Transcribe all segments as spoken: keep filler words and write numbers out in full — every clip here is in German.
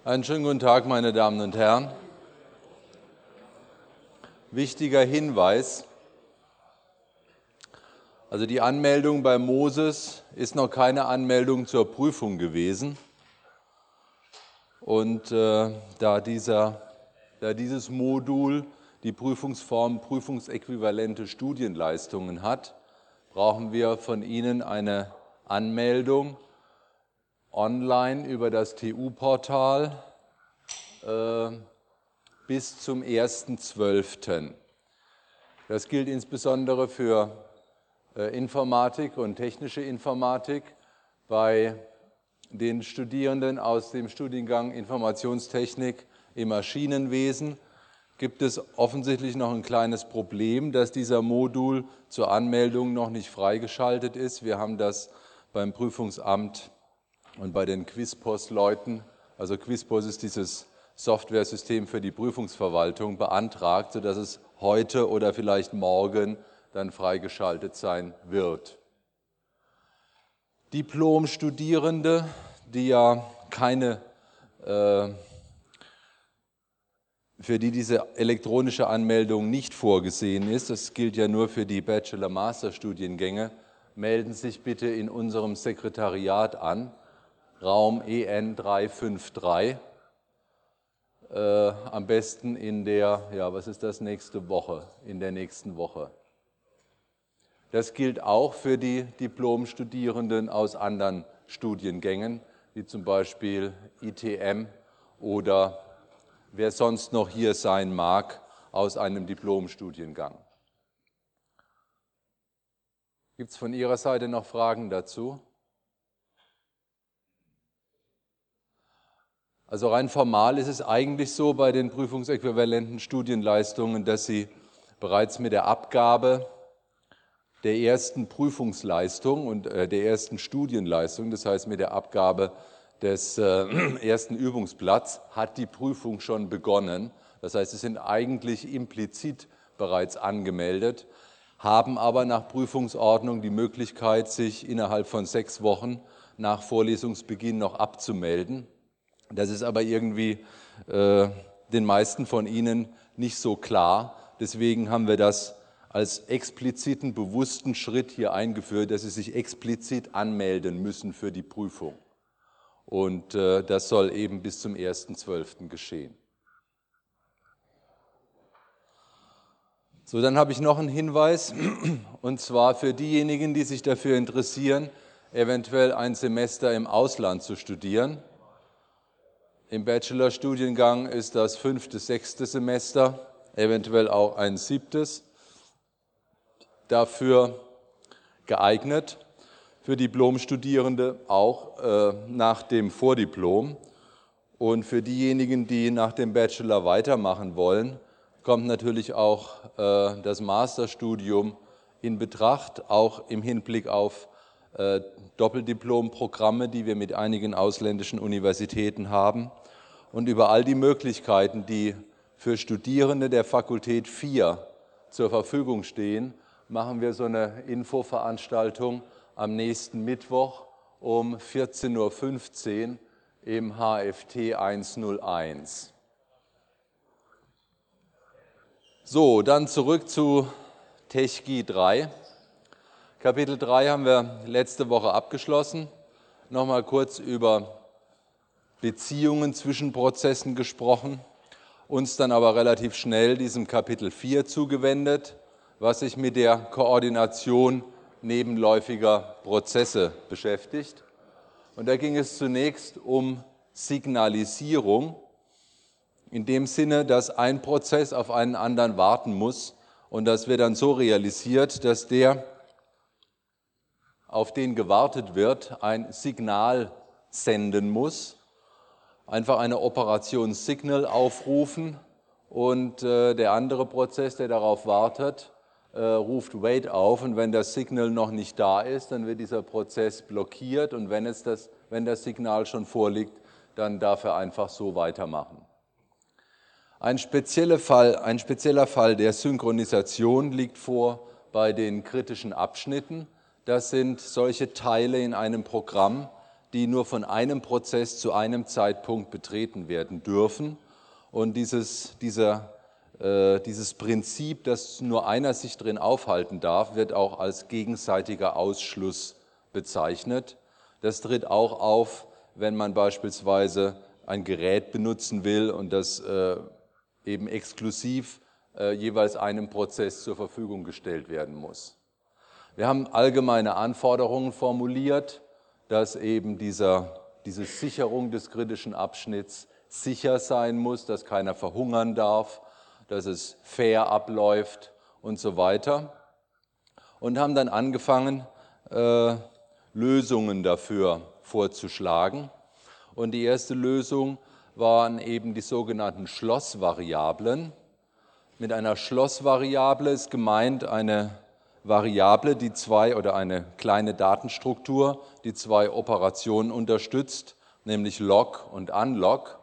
Einen schönen guten Tag, meine Damen und Herren. Wichtiger Hinweis: Also die Anmeldung bei Moses ist noch keine Anmeldung zur Prüfung gewesen. Und äh, da, dieser, da dieses Modul die Prüfungsform prüfungsäquivalente Studienleistungen hat, brauchen wir von Ihnen eine Anmeldung online über das T U-Portal äh, bis zum ersten zwölften Das gilt insbesondere für äh, Informatik und technische Informatik. Bei den Studierenden aus dem Studiengang Informationstechnik im Maschinenwesen gibt es offensichtlich noch ein kleines Problem, dass dieser Modul zur Anmeldung noch nicht freigeschaltet ist. Wir haben das beim Prüfungsamt und bei den Quizpost-Leuten, also Quizpost ist dieses Softwaresystem für die Prüfungsverwaltung, beantragt, sodass es heute oder vielleicht morgen dann freigeschaltet sein wird. Diplomstudierende, die ja keine, äh, für die diese elektronische Anmeldung nicht vorgesehen ist, das gilt ja nur für die Bachelor-Master-Studiengänge, melden sich bitte in unserem Sekretariat an, Raum E N drei fünf drei, äh, am besten in der, ja, was ist das, nächste Woche, in der nächsten Woche. Das gilt auch für die Diplomstudierenden aus anderen Studiengängen, wie zum Beispiel I T M oder wer sonst noch hier sein mag aus einem Diplomstudiengang. Gibt es von Ihrer Seite noch Fragen dazu? Also rein formal ist es eigentlich so bei den prüfungsäquivalenten Studienleistungen, dass Sie bereits mit der Abgabe der ersten Prüfungsleistung und äh, der ersten Studienleistung, das heißt mit der Abgabe des äh, ersten Übungsblatts, hat die Prüfung schon begonnen. Das heißt, Sie sind eigentlich implizit bereits angemeldet, haben aber nach Prüfungsordnung die Möglichkeit, sich innerhalb von sechs Wochen nach Vorlesungsbeginn noch abzumelden. Das ist aber irgendwie äh, den meisten von Ihnen nicht so klar. Deswegen haben wir das als expliziten, bewussten Schritt hier eingeführt, dass Sie sich explizit anmelden müssen für die Prüfung. Und äh, das soll eben bis zum ersten zwölften geschehen. So, dann habe ich noch einen Hinweis, und zwar für diejenigen, die sich dafür interessieren, eventuell ein Semester im Ausland zu studieren. Im Bachelorstudiengang ist das fünfte, sechste Semester, eventuell auch ein siebtes, dafür geeignet. Für Diplomstudierende auch äh, nach dem Vordiplom. Und für diejenigen, die nach dem Bachelor weitermachen wollen, kommt natürlich auch äh, das Masterstudium in Betracht, auch im Hinblick auf äh, Doppeldiplomprogramme, die wir mit einigen ausländischen Universitäten haben. Und über all die Möglichkeiten, die für Studierende der Fakultät vier zur Verfügung stehen, machen wir so eine Infoveranstaltung am nächsten Mittwoch um vierzehn Uhr fünfzehn im H F T hunderteins. So, dann zurück zu TechGi drei. Kapitel drei haben wir letzte Woche abgeschlossen. Nochmal kurz über Beziehungen zwischen Prozessen gesprochen, uns dann aber relativ schnell diesem Kapitel vier zugewendet, was sich mit der Koordination nebenläufiger Prozesse beschäftigt. Und da ging es zunächst um Signalisierung, in dem Sinne, dass ein Prozess auf einen anderen warten muss und das wird dann so realisiert, dass der, auf den gewartet wird, ein Signal senden muss, einfach eine Operation Signal aufrufen und äh, der andere Prozess, der darauf wartet, äh, ruft Wait auf und wenn das Signal noch nicht da ist, dann wird dieser Prozess blockiert und wenn, es das, wenn das Signal schon vorliegt, dann darf er einfach so weitermachen. Ein spezieller Fall, ein spezieller Fall der Synchronisation liegt vor bei den kritischen Abschnitten. Das sind solche Teile in einem Programm, die nur von einem Prozess zu einem Zeitpunkt betreten werden dürfen. Und dieses, dieser, äh, dieses Prinzip, dass nur einer sich drin aufhalten darf, wird auch als gegenseitiger Ausschluss bezeichnet. Das tritt auch auf, wenn man beispielsweise ein Gerät benutzen will und das äh, eben exklusiv äh, jeweils einem Prozess zur Verfügung gestellt werden muss. Wir haben allgemeine Anforderungen formuliert, dass eben dieser, diese Sicherung des kritischen Abschnitts sicher sein muss, dass keiner verhungern darf, dass es fair abläuft und so weiter. Und haben dann angefangen, äh, Lösungen dafür vorzuschlagen. Und die erste Lösung waren eben die sogenannten Schlossvariablen. Mit einer Schlossvariable ist gemeint eine Variable, die zwei oder eine kleine Datenstruktur, die zwei Operationen unterstützt, nämlich Log und Unlog.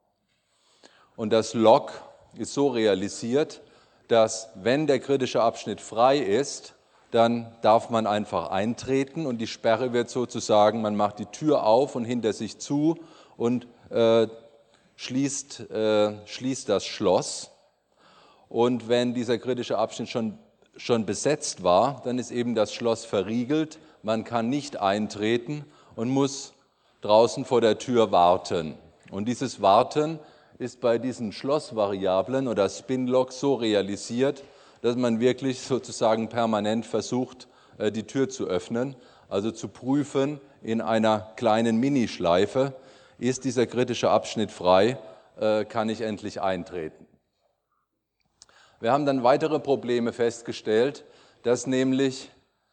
Und das Log ist so realisiert, dass wenn der kritische Abschnitt frei ist, dann darf man einfach eintreten und die Sperre wird sozusagen, man macht die Tür auf und hinter sich zu und äh, schließt, äh, schließt das Schloss. Und wenn dieser kritische Abschnitt schon, schon besetzt war, dann ist eben das Schloss verriegelt, man kann nicht eintreten und muss draußen vor der Tür warten. Und dieses Warten ist bei diesen Schlossvariablen oder Spin-Logs so realisiert, dass man wirklich sozusagen permanent versucht, die Tür zu öffnen, also zu prüfen in einer kleinen Minischleife, ist dieser kritische Abschnitt frei, kann ich endlich eintreten. Wir haben dann weitere Probleme festgestellt, dass nämlich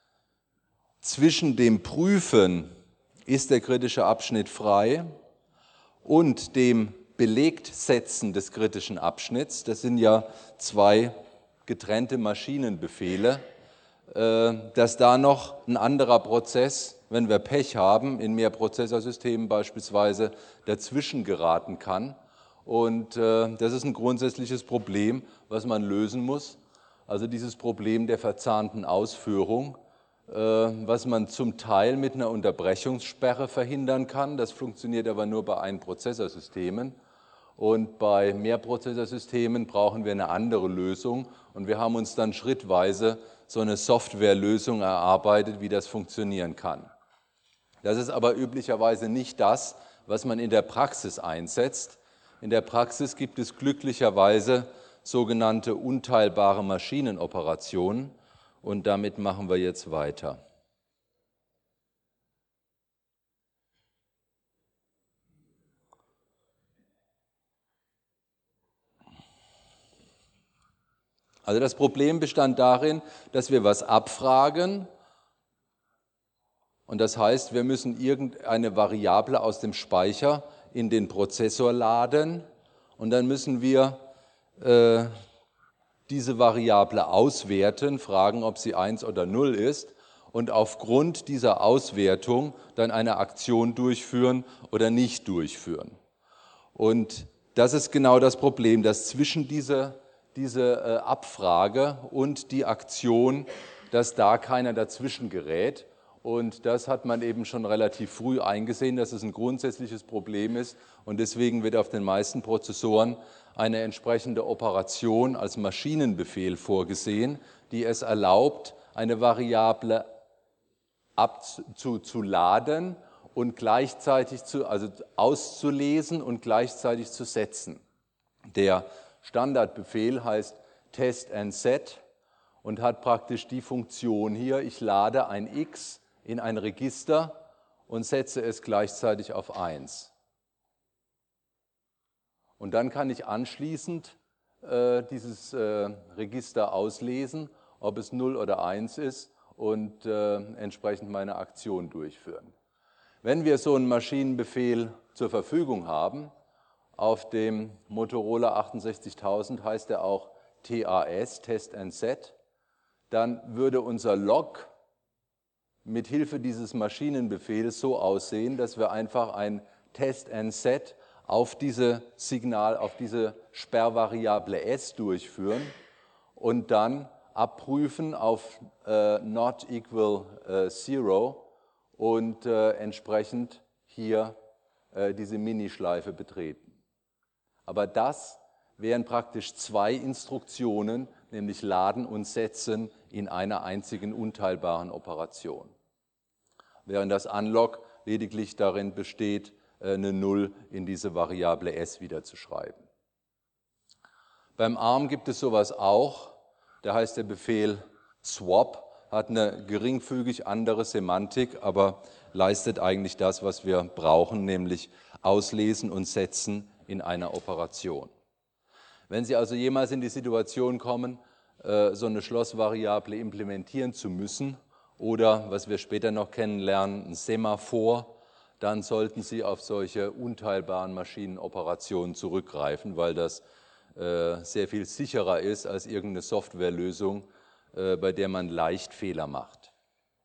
zwischen dem Prüfen, ist der kritische Abschnitt frei, und dem Belegtsetzen des kritischen Abschnitts, das sind ja zwei getrennte Maschinenbefehle, dass da noch ein anderer Prozess, wenn wir Pech haben, in Mehrprozessorsystemen beispielsweise, dazwischen geraten kann. Und das ist ein grundsätzliches Problem, was man lösen muss. Also dieses Problem der verzahnten Ausführung, was man zum Teil mit einer Unterbrechungssperre verhindern kann. Das funktioniert aber nur bei Einprozessorsystemen. Und bei Mehrprozessorsystemen brauchen wir eine andere Lösung. Und wir haben uns dann schrittweise so eine Softwarelösung erarbeitet, wie das funktionieren kann. Das ist aber üblicherweise nicht das, was man in der Praxis einsetzt. In der Praxis gibt es glücklicherweise sogenannte unteilbare Maschinenoperationen. Und damit machen wir jetzt weiter. Also das Problem bestand darin, dass wir was abfragen und das heißt, wir müssen irgendeine Variable aus dem Speicher in den Prozessor laden und dann müssen wir äh, diese Variable auswerten, fragen, ob sie eins oder null ist und aufgrund dieser Auswertung dann eine Aktion durchführen oder nicht durchführen. Und das ist genau das Problem, dass zwischen dieser diese äh, Abfrage und die Aktion, dass da keiner dazwischen gerät. Und das hat man eben schon relativ früh eingesehen, dass es ein grundsätzliches Problem ist. Und deswegen wird auf den meisten Prozessoren eine entsprechende Operation als Maschinenbefehl vorgesehen, die es erlaubt, eine Variable abzuladen und gleichzeitig zu, also auszulesen und gleichzeitig zu setzen. Der Standardbefehl heißt Test and Set und hat praktisch die Funktion hier, ich lade ein X in ein Register und setze es gleichzeitig auf eins. Und dann kann ich anschließend äh, dieses äh, Register auslesen, ob es null oder eins ist und äh, entsprechend meine Aktion durchführen. Wenn wir so einen Maschinenbefehl zur Verfügung haben, auf dem Motorola achtundsechzigtausend heißt er auch T A S, Test and Set, dann würde unser Log mit Hilfe dieses Maschinenbefehls so aussehen, dass wir einfach ein Test and Set auf diese Signal, auf diese Sperrvariable S durchführen und dann abprüfen auf äh, not equal äh, zero und äh, entsprechend hier äh, diese Minischleife betreten. Aber das wären praktisch zwei Instruktionen, nämlich Laden und Setzen in einer einzigen unteilbaren Operation. Während das Unlock lediglich darin besteht, eine Null in diese Variable s wieder zu schreiben. Beim ARM gibt es sowas auch, da heißt der Befehl swap, hat eine geringfügig andere Semantik, aber leistet eigentlich das, was wir brauchen, nämlich auslesen und setzen in einer Operation. Wenn Sie also jemals in die Situation kommen, so eine Schlossvariable implementieren zu müssen oder, was wir später noch kennenlernen, ein Semaphor, dann sollten Sie auf solche unteilbaren Maschinenoperationen zurückgreifen, weil das sehr viel sicherer ist als irgendeine Softwarelösung, bei der man leicht Fehler macht.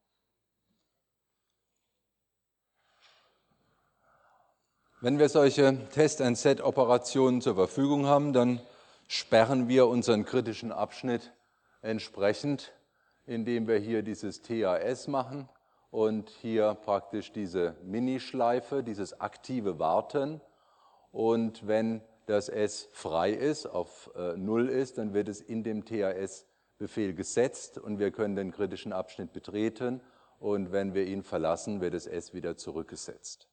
Wenn wir solche Test-and-Set-Operationen zur Verfügung haben, dann sperren wir unseren kritischen Abschnitt entsprechend, indem wir hier dieses T A S machen und hier praktisch diese Minischleife, dieses aktive Warten. Und wenn das S frei ist, auf äh, null ist, dann wird es in dem T A S-Befehl gesetzt und wir können den kritischen Abschnitt betreten und wenn wir ihn verlassen, wird das S wieder zurückgesetzt.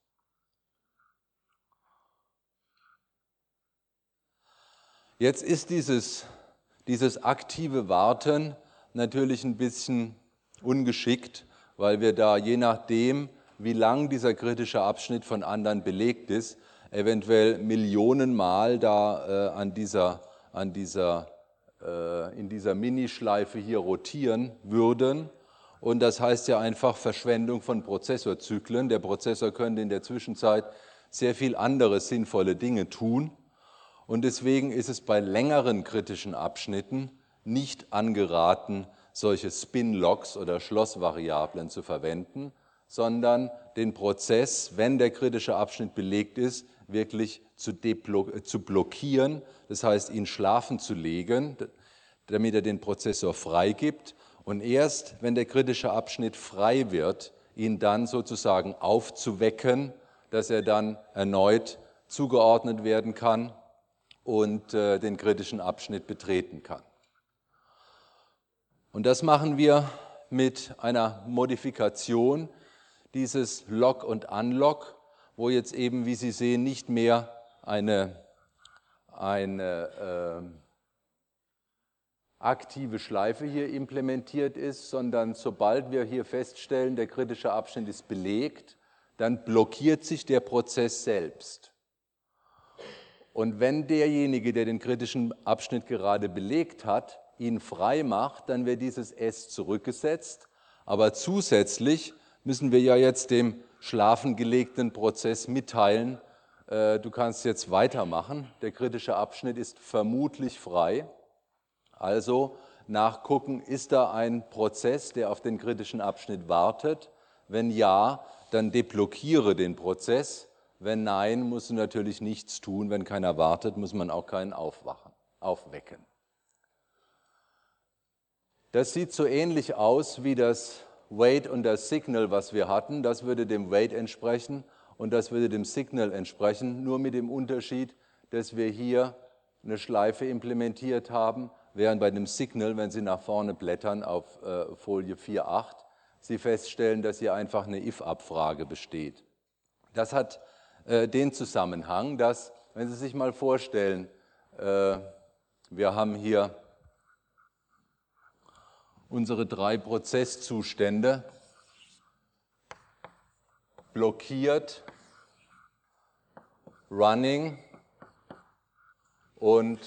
Jetzt ist dieses, dieses aktive Warten natürlich ein bisschen ungeschickt, weil wir da je nachdem, wie lang dieser kritische Abschnitt von anderen belegt ist, eventuell Millionenmal da äh, an dieser, an dieser, äh, in dieser Minischleife hier rotieren würden. Und das heißt ja einfach Verschwendung von Prozessorzyklen. Der Prozessor könnte in der Zwischenzeit sehr viel andere sinnvolle Dinge tun. Und deswegen ist es bei längeren kritischen Abschnitten nicht angeraten, solche Spin-Locks oder Schlossvariablen zu verwenden, sondern den Prozess, wenn der kritische Abschnitt belegt ist, wirklich zu, zu blockieren, das heißt, ihn schlafen zu legen, damit er den Prozessor freigibt. Und erst, wenn der kritische Abschnitt frei wird, ihn dann sozusagen aufzuwecken, dass er dann erneut zugeordnet werden kann und äh, den kritischen Abschnitt betreten kann. Und das machen wir mit einer Modifikation dieses Lock und Unlock, wo jetzt eben, wie Sie sehen, nicht mehr eine, eine äh, aktive Schleife hier implementiert ist, sondern sobald wir hier feststellen, der kritische Abschnitt ist belegt, dann blockiert sich der Prozess selbst. Und wenn derjenige, der den kritischen Abschnitt gerade belegt hat, ihn frei macht, dann wird dieses S zurückgesetzt. Aber zusätzlich müssen wir ja jetzt dem schlafengelegten Prozess mitteilen, äh, du kannst jetzt weitermachen, der kritische Abschnitt ist vermutlich frei. Also nachgucken, ist da ein Prozess, der auf den kritischen Abschnitt wartet? Wenn ja, dann deblockiere den Prozess. Wenn nein, musst du natürlich nichts tun. Wenn keiner wartet, muss man auch keinen aufwachen, aufwecken. Das sieht so ähnlich aus wie das Wait und das Signal, was wir hatten. Das würde dem Wait entsprechen und das würde dem Signal entsprechen, nur mit dem Unterschied, dass wir hier eine Schleife implementiert haben, während bei dem Signal, wenn Sie nach vorne blättern auf äh, Folie vier Punkt acht, Sie feststellen, dass hier einfach eine if-Abfrage besteht. Das hat äh, den Zusammenhang, dass, wenn Sie sich mal vorstellen, äh, wir haben hier unsere drei Prozesszustände, blockiert, running und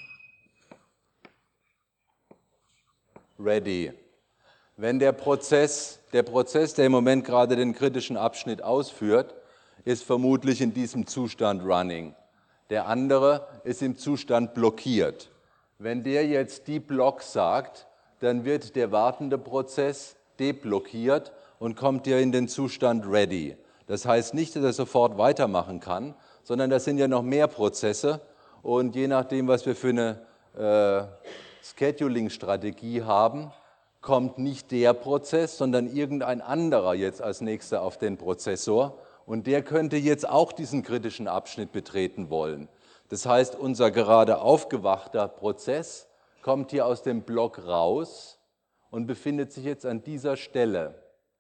ready. Wenn der Prozess, der Prozess, der im Moment gerade den kritischen Abschnitt ausführt, ist vermutlich in diesem Zustand running. Der andere ist im Zustand blockiert. Wenn der jetzt deblock sagt, dann wird der wartende Prozess deblockiert und kommt ja in den Zustand ready. Das heißt nicht, dass er sofort weitermachen kann, sondern das sind ja noch mehr Prozesse und je nachdem, was wir für eine äh, Scheduling-Strategie haben, kommt nicht der Prozess, sondern irgendein anderer jetzt als nächster auf den Prozessor Und der könnte jetzt auch diesen kritischen Abschnitt betreten wollen. Das heißt, unser gerade aufgewachter Prozess kommt hier aus dem Block raus und befindet sich jetzt an dieser Stelle.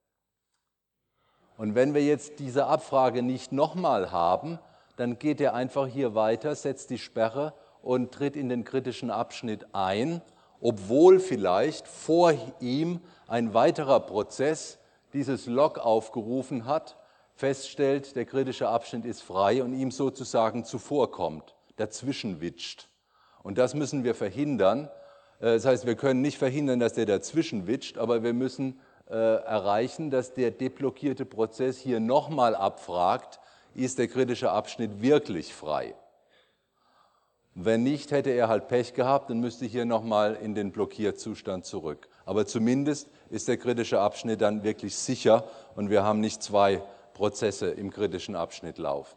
Und wenn wir jetzt diese Abfrage nicht nochmal haben, dann geht er einfach hier weiter, setzt die Sperre und tritt in den kritischen Abschnitt ein, obwohl vielleicht vor ihm ein weiterer Prozess dieses Log aufgerufen hat, feststellt, der kritische Abschnitt ist frei und ihm sozusagen zuvorkommt, dazwischen witscht. Und das müssen wir verhindern. Das heißt, wir können nicht verhindern, dass der dazwischen witscht, aber wir müssen äh, erreichen, dass der deblockierte Prozess hier nochmal abfragt, ist der kritische Abschnitt wirklich frei. Wenn nicht, hätte er halt Pech gehabt und müsste hier nochmal in den Blockierzustand zurück. Aber zumindest ist der kritische Abschnitt dann wirklich sicher und wir haben nicht zwei Prozesse im kritischen Abschnitt laufen.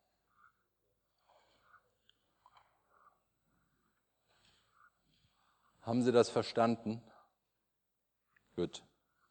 Haben Sie das verstanden? Gut.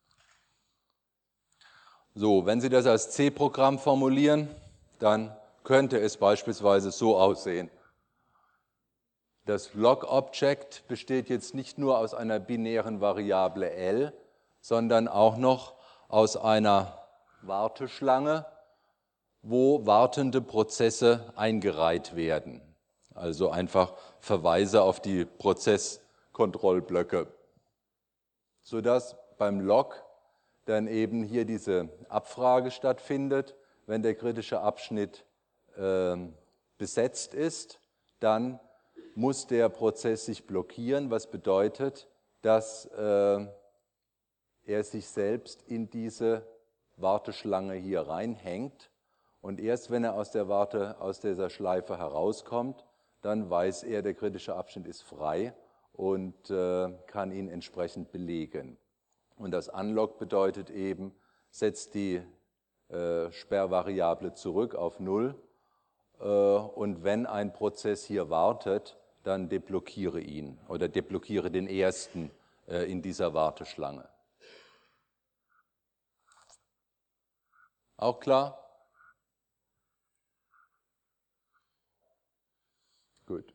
So, wenn Sie das als C-Programm formulieren, dann könnte es beispielsweise so aussehen. Das Log-Object besteht jetzt nicht nur aus einer binären Variable L, sondern auch noch aus einer Warteschlange, wo wartende Prozesse eingereiht werden. Also einfach Verweise auf die Prozesskontrollblöcke, sodass beim Log dann eben hier diese Abfrage stattfindet. Wenn der kritische Abschnitt äh, besetzt ist, dann muss der Prozess sich blockieren, was bedeutet, dass äh, er sich selbst in diese Warteschlange hier reinhängt und erst wenn er aus der Warte, aus dieser Schleife herauskommt, dann weiß er, der kritische Abschnitt ist frei und äh, kann ihn entsprechend belegen. Und das Unlock bedeutet eben, setzt die äh, Sperrvariable zurück auf null äh, und wenn ein Prozess hier wartet, dann deblockiere ihn oder deblockiere den ersten äh, in dieser Warteschlange. Auch klar? Gut.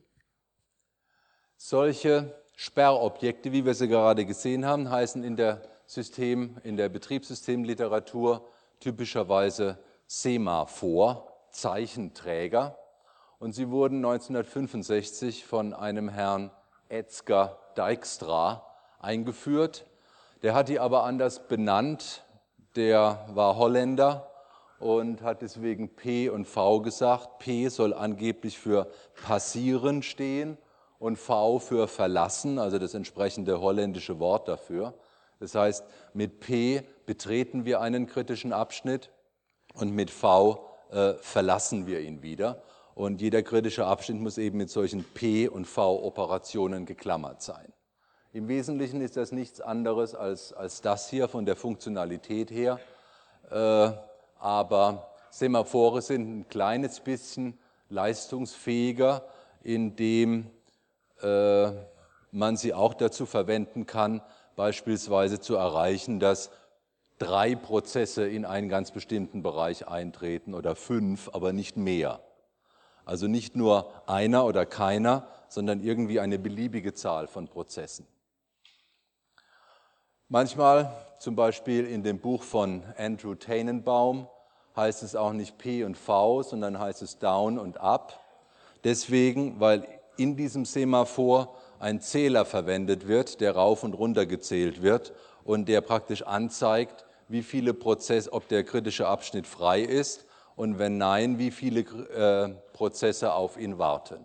Solche Sperrobjekte, wie wir sie gerade gesehen haben, heißen in der System, in der Betriebssystemliteratur typischerweise Semaphor, Zeichenträger. Und sie wurden neunzehnhundertfünfundsechzig von einem Herrn Edsger Dijkstra eingeführt. Der hat die aber anders benannt. Der war Holländer und hat deswegen P und V gesagt. P soll angeblich für passieren stehen und V für verlassen, also das entsprechende holländische Wort dafür. Das heißt, mit P betreten wir einen kritischen Abschnitt und mit V äh, verlassen wir ihn wieder. Und jeder kritische Abschnitt muss eben mit solchen P- und V-Operationen geklammert sein. Im Wesentlichen ist das nichts anderes als, als das hier von der Funktionalität her. Äh, aber Semaphore sind ein kleines bisschen leistungsfähiger, indem äh, man sie auch dazu verwenden kann, beispielsweise zu erreichen, dass drei Prozesse in einen ganz bestimmten Bereich eintreten oder fünf, aber nicht mehr. Also nicht nur einer oder keiner, sondern irgendwie eine beliebige Zahl von Prozessen. Manchmal, zum Beispiel in dem Buch von Andrew Tanenbaum, heißt es auch nicht P und V, sondern heißt es Down und Up. Deswegen, weil in diesem Semaphor ein Zähler verwendet wird, der rauf und runter gezählt wird und der praktisch anzeigt, wie viele Prozesse, ob der kritische Abschnitt frei ist und wenn nein, wie viele äh, Prozesse auf ihn warten.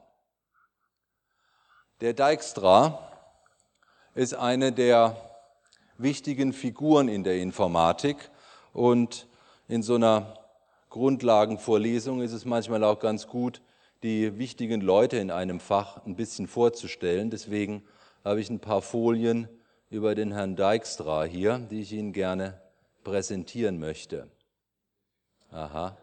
Der Dijkstra ist eine der wichtigen Figuren in der Informatik und in so einer Grundlagenvorlesung ist es manchmal auch ganz gut, die wichtigen Leute in einem Fach ein bisschen vorzustellen. Deswegen habe ich ein paar Folien über den Herrn Dijkstra hier, die ich Ihnen gerne präsentieren möchte. Aha.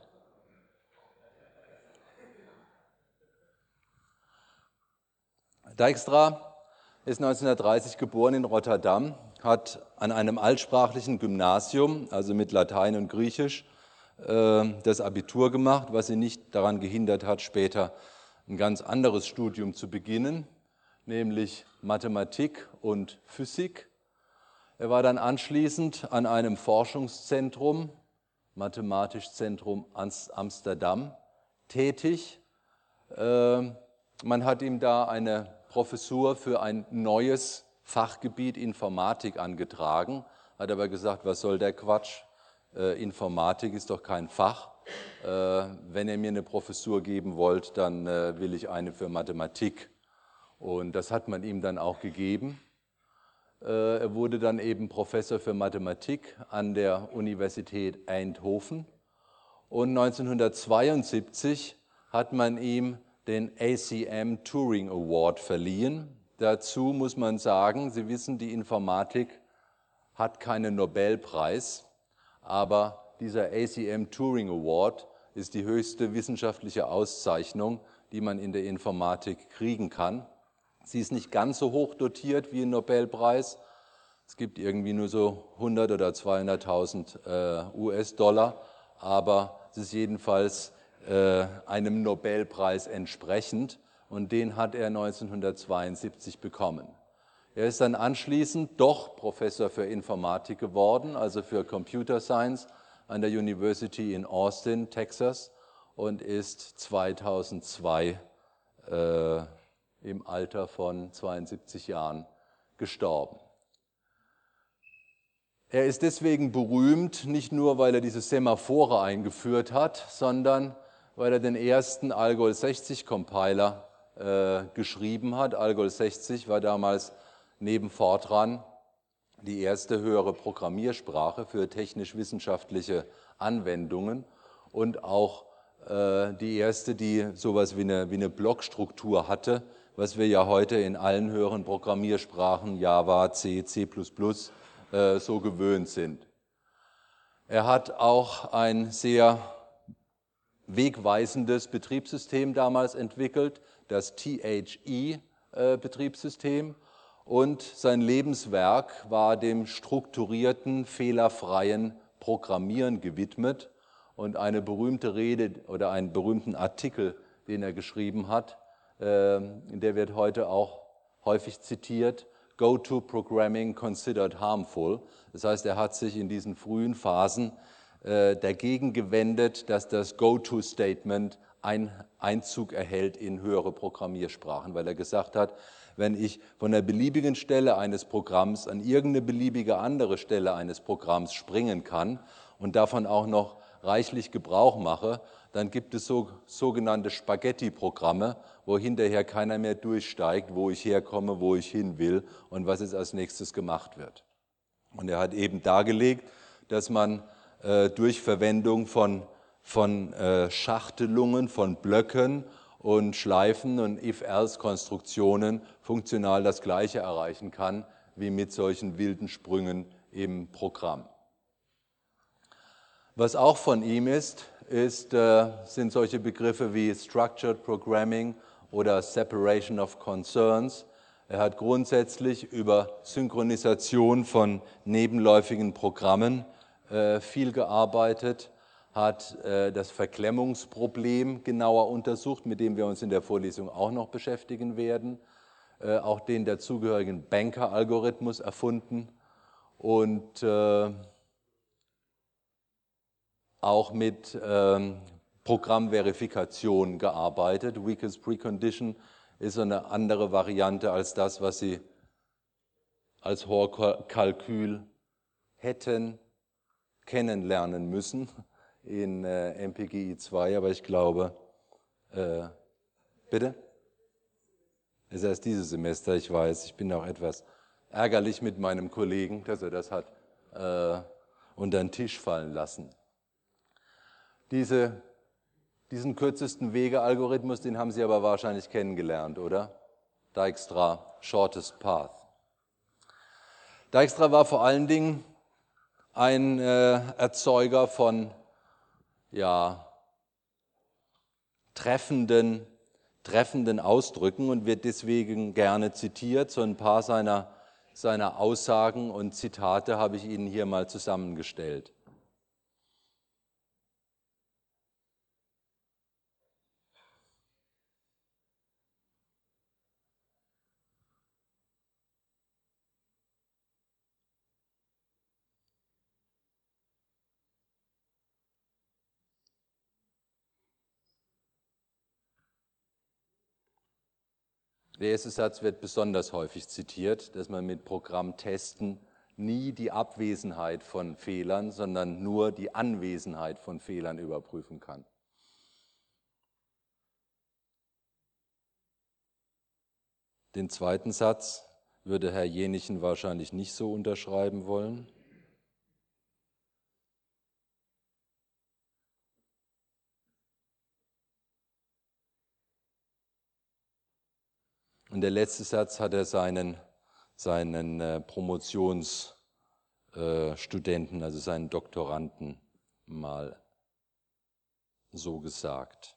Dijkstra ist neunzehnhundertdreißig geboren in Rotterdam, hat an einem altsprachlichen Gymnasium, also mit Latein und Griechisch, äh, das Abitur gemacht, was ihn nicht daran gehindert hat, später ein ganz anderes Studium zu beginnen, nämlich Mathematik und Physik. Er war dann anschließend an einem Forschungszentrum, Mathematisch Zentrum Amsterdam, tätig. Man hat ihm da eine Professur für ein neues Fachgebiet Informatik angetragen, hat aber gesagt, was soll der Quatsch? Informatik ist doch kein Fach. Wenn ihr mir eine Professur geben wollt, dann will ich eine für Mathematik. Und das hat man ihm dann auch gegeben. Er wurde dann eben Professor für Mathematik an der Universität Eindhoven. Und neunzehnhundertzweiundsiebzig hat man ihm den A C M Turing Award verliehen. Dazu muss man sagen, Sie wissen, die Informatik hat keinen Nobelpreis, aber dieser A C M Turing Award ist die höchste wissenschaftliche Auszeichnung, die man in der Informatik kriegen kann. Sie ist nicht ganz so hoch dotiert wie ein Nobelpreis. Es gibt irgendwie nur so hundert oder zweihunderttausend äh, U S-Dollar, aber es ist jedenfalls äh, einem Nobelpreis entsprechend und den hat er neunzehnhundertzweiundsiebzig bekommen. Er ist dann anschließend doch Professor für Informatik geworden, also für Computer Science an der University in Austin, Texas, und ist zweitausendzwei äh, im Alter von zweiundsiebzig Jahren gestorben. Er ist deswegen berühmt, nicht nur, weil er diese Semaphore eingeführt hat, sondern weil er den ersten Algol sechzig Compiler äh, geschrieben hat. Algol sechzig war damals neben Fortran die erste höhere Programmiersprache für technisch-wissenschaftliche Anwendungen und auch äh, die erste, die sowas wie eine, wie eine Blockstruktur hatte, was wir ja heute in allen höheren Programmiersprachen, Java, C, C plus plus, äh, so gewöhnt sind. Er hat auch ein sehr wegweisendes Betriebssystem damals entwickelt, das T H E-Betriebssystem. Und sein Lebenswerk war dem strukturierten, fehlerfreien Programmieren gewidmet. Und eine berühmte Rede oder einen berühmten Artikel, den er geschrieben hat, der wird heute auch häufig zitiert, Go-to-Programming considered harmful. Das heißt, er hat sich in diesen frühen Phasen dagegen gewendet, dass das Go-to-Statement Einzug erhält in höhere Programmiersprachen, weil er gesagt hat, wenn ich von der beliebigen Stelle eines Programms an irgendeine beliebige andere Stelle eines Programms springen kann und davon auch noch reichlich Gebrauch mache, dann gibt es so, sogenannte Spaghetti-Programme, wo hinterher keiner mehr durchsteigt, wo ich herkomme, wo ich hin will und was jetzt als nächstes gemacht wird. Und er hat eben dargelegt, dass man äh, durch Verwendung von, von äh, Schachtelungen, von Blöcken und Schleifen und If-Else-Konstruktionen funktional das Gleiche erreichen kann, wie mit solchen wilden Sprüngen im Programm. Was auch von ihm ist, ist äh, sind solche Begriffe wie Structured Programming oder Separation of Concerns. Er hat grundsätzlich über Synchronisation von nebenläufigen Programmen äh, viel gearbeitet, hat äh, das Verklemmungsproblem genauer untersucht, mit dem wir uns in der Vorlesung auch noch beschäftigen werden, äh, auch den dazugehörigen Banker-Algorithmus erfunden und äh, auch mit ähm, Programmverifikation gearbeitet. Weakest Precondition ist eine andere Variante als das, was Sie als Hoare-Kalkül hätten kennenlernen müssen in äh, M P G I zwei, aber ich glaube, äh, bitte? Es ist erst dieses Semester, ich weiß, ich bin auch etwas ärgerlich mit meinem Kollegen, dass er das hat äh, unter den Tisch fallen lassen. Diese, diesen kürzesten Wege-Algorithmus, den haben Sie aber wahrscheinlich kennengelernt, oder? Dijkstra, Shortest Path. Dijkstra war vor allen Dingen ein äh, Erzeuger von ja, treffenden, treffenden Ausdrücken und wird deswegen gerne zitiert. So ein paar seiner, seiner Aussagen und Zitate habe ich Ihnen hier mal zusammengestellt. Der erste Satz wird besonders häufig zitiert, dass man mit Programmtesten nie die Abwesenheit von Fehlern, sondern nur die Anwesenheit von Fehlern überprüfen kann. Den zweiten Satz würde Herr Jenichen wahrscheinlich nicht so unterschreiben wollen. Und der letzte Satz hat er seinen, seinen äh, Promotionsstudenten, äh, also seinen Doktoranden, mal so gesagt.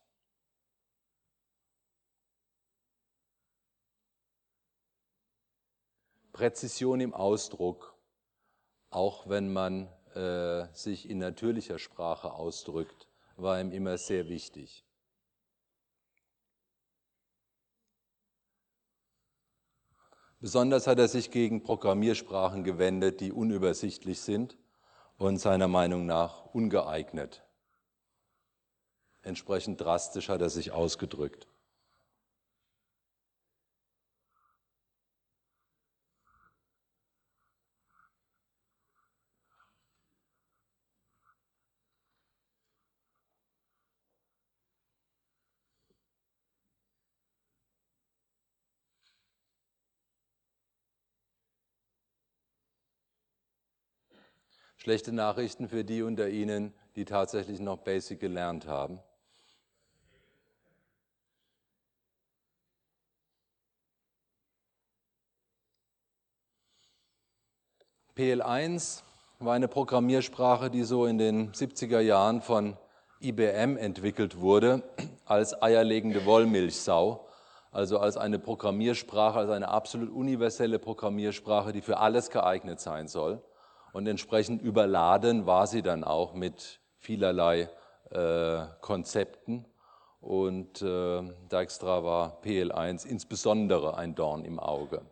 Präzision im Ausdruck, auch wenn man äh, sich in natürlicher Sprache ausdrückt, war ihm immer sehr wichtig. Besonders hat er sich gegen Programmiersprachen gewendet, die unübersichtlich sind und seiner Meinung nach ungeeignet. Entsprechend drastisch hat er sich ausgedrückt. Schlechte Nachrichten für die unter Ihnen, die tatsächlich noch Basic gelernt haben. P L eins war eine Programmiersprache, die so in den siebziger Jahren von I B M entwickelt wurde, als eierlegende Wollmilchsau, also als eine Programmiersprache, als eine absolut universelle Programmiersprache, die für alles geeignet sein soll. Und entsprechend überladen war sie dann auch mit vielerlei äh, Konzepten. Und äh, Dijkstra war P L eins insbesondere ein Dorn im Auge.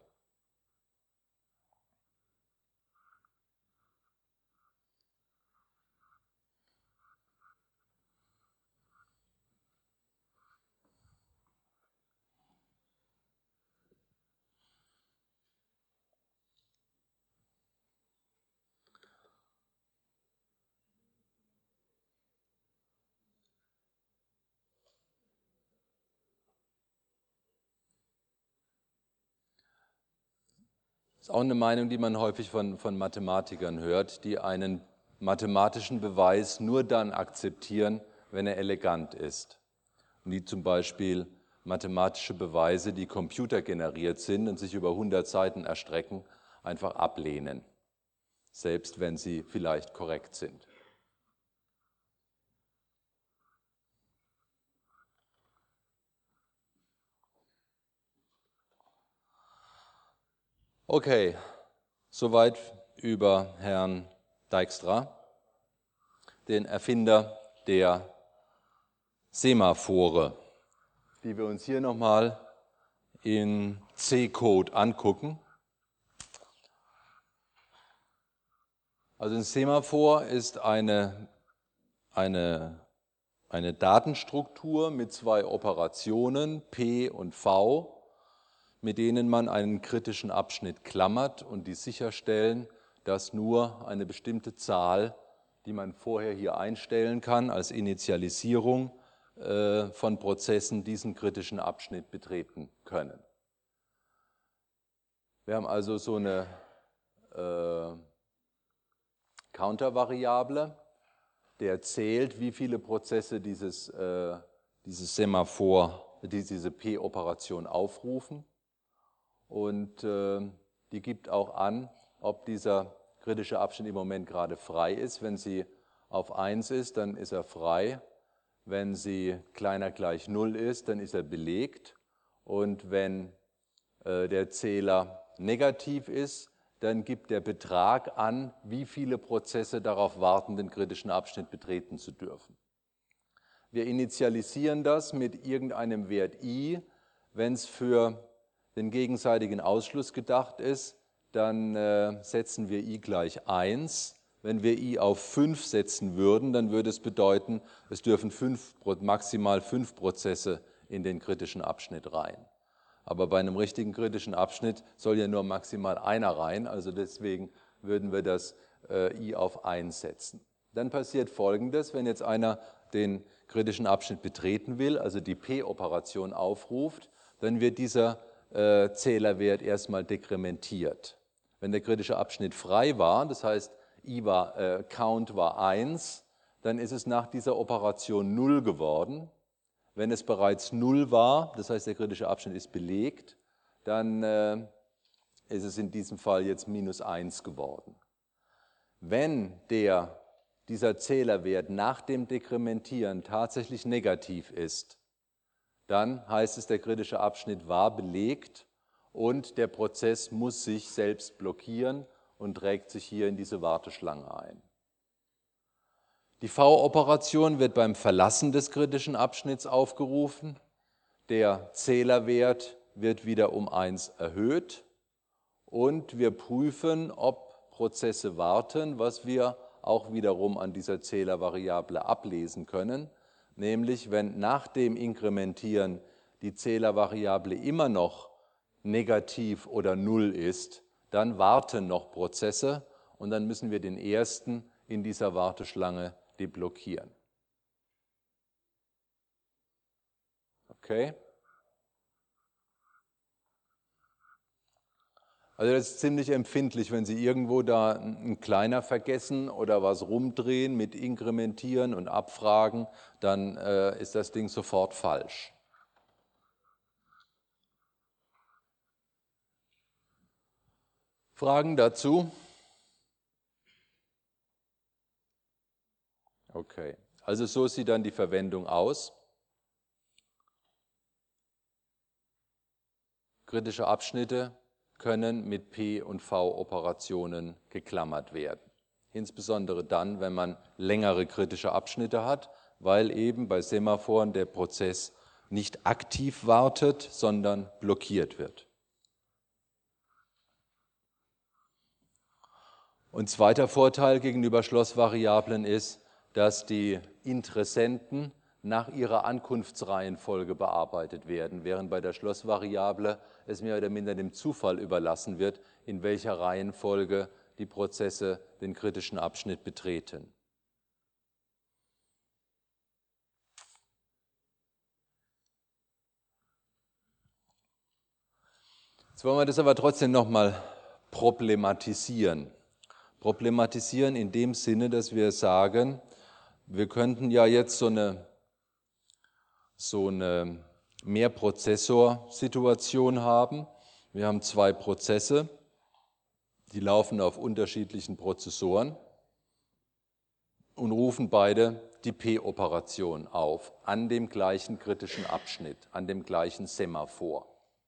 Das ist auch eine Meinung, die man häufig von, von Mathematikern hört, die einen mathematischen Beweis nur dann akzeptieren, wenn er elegant ist. Und die zum Beispiel mathematische Beweise, die computergeneriert sind und sich über hundert Seiten erstrecken, einfach ablehnen, selbst wenn sie vielleicht korrekt sind. Okay, soweit über Herrn Dijkstra, den Erfinder der Semaphore, die wir uns hier nochmal in C-Code angucken. Also ein Semaphor ist eine, eine, eine Datenstruktur mit zwei Operationen, P und V, mit denen man einen kritischen Abschnitt klammert und die sicherstellen, dass nur eine bestimmte Zahl, die man vorher hier einstellen kann als Initialisierung äh, von Prozessen, diesen kritischen Abschnitt betreten können. Wir haben also so eine äh, Counter-Variable, der zählt, wie viele Prozesse dieses, äh, dieses Semaphor, diese P-Operation aufrufen. Und äh, die gibt auch an, ob dieser kritische Abschnitt im Moment gerade frei ist. Wenn sie auf eins ist, dann ist er frei. Wenn sie kleiner gleich null ist, dann ist er belegt. Und wenn äh, der Zähler negativ ist, dann gibt der Betrag an, wie viele Prozesse darauf warten, den kritischen Abschnitt betreten zu dürfen. Wir initialisieren das mit irgendeinem Wert i. Wenn es für den gegenseitigen Ausschluss gedacht ist, dann äh, setzen wir i gleich eins. Wenn wir i auf fünf setzen würden, dann würde es bedeuten, es dürfen fünf, maximal fünf Prozesse in den kritischen Abschnitt rein. Aber bei einem richtigen kritischen Abschnitt soll ja nur maximal einer rein, also deswegen würden wir das äh, I auf eins setzen. Dann passiert Folgendes, wenn jetzt einer den kritischen Abschnitt betreten will, also die P-Operation aufruft, dann wird dieser äh, Zählerwert erstmal dekrementiert. Wenn der kritische Abschnitt frei war, das heißt I war, äh, Count war eins, dann ist es nach dieser Operation null geworden. Wenn es bereits null war, das heißt der kritische Abschnitt ist belegt, dann äh, ist es in diesem Fall jetzt minus eins geworden. Wenn der, dieser Zählerwert nach dem Dekrementieren tatsächlich negativ ist, dann heißt es, der kritische Abschnitt war belegt und der Prozess muss sich selbst blockieren und trägt sich hier in diese Warteschlange ein. Die V-Operation wird beim Verlassen des kritischen Abschnitts aufgerufen. Der Zählerwert wird wieder um eins erhöht und wir prüfen, ob Prozesse warten, was wir auch wiederum an dieser Zählervariable ablesen können, nämlich wenn nach dem Inkrementieren die Zählervariable immer noch negativ oder null ist, dann warten noch Prozesse und dann müssen wir den ersten in dieser Warteschlange deblockieren. Okay? Also das ist ziemlich empfindlich, wenn Sie irgendwo da einen Kleiner vergessen oder was rumdrehen mit Inkrementieren und Abfragen, dann äh, ist das Ding sofort falsch. Fragen dazu? Okay, also so sieht dann die Verwendung aus. Kritische Abschnitte können mit P- und V-Operationen geklammert werden. Insbesondere dann, wenn man längere kritische Abschnitte hat, weil eben bei Semaphoren der Prozess nicht aktiv wartet, sondern blockiert wird. Und zweiter Vorteil gegenüber Schlossvariablen ist, dass die Interessenten nach ihrer Ankunftsreihenfolge bearbeitet werden, während bei der Schlossvariable es mehr oder minder dem Zufall überlassen wird, in welcher Reihenfolge die Prozesse den kritischen Abschnitt betreten. Jetzt wollen wir das aber trotzdem nochmal problematisieren. Problematisieren in dem Sinne, dass wir sagen, wir könnten ja jetzt so eine, so eine Mehrprozessor-Situation haben. Wir haben zwei Prozesse, die laufen auf unterschiedlichen Prozessoren und rufen beide die P-Operation auf, an dem gleichen kritischen Abschnitt, an dem gleichen Semaphor.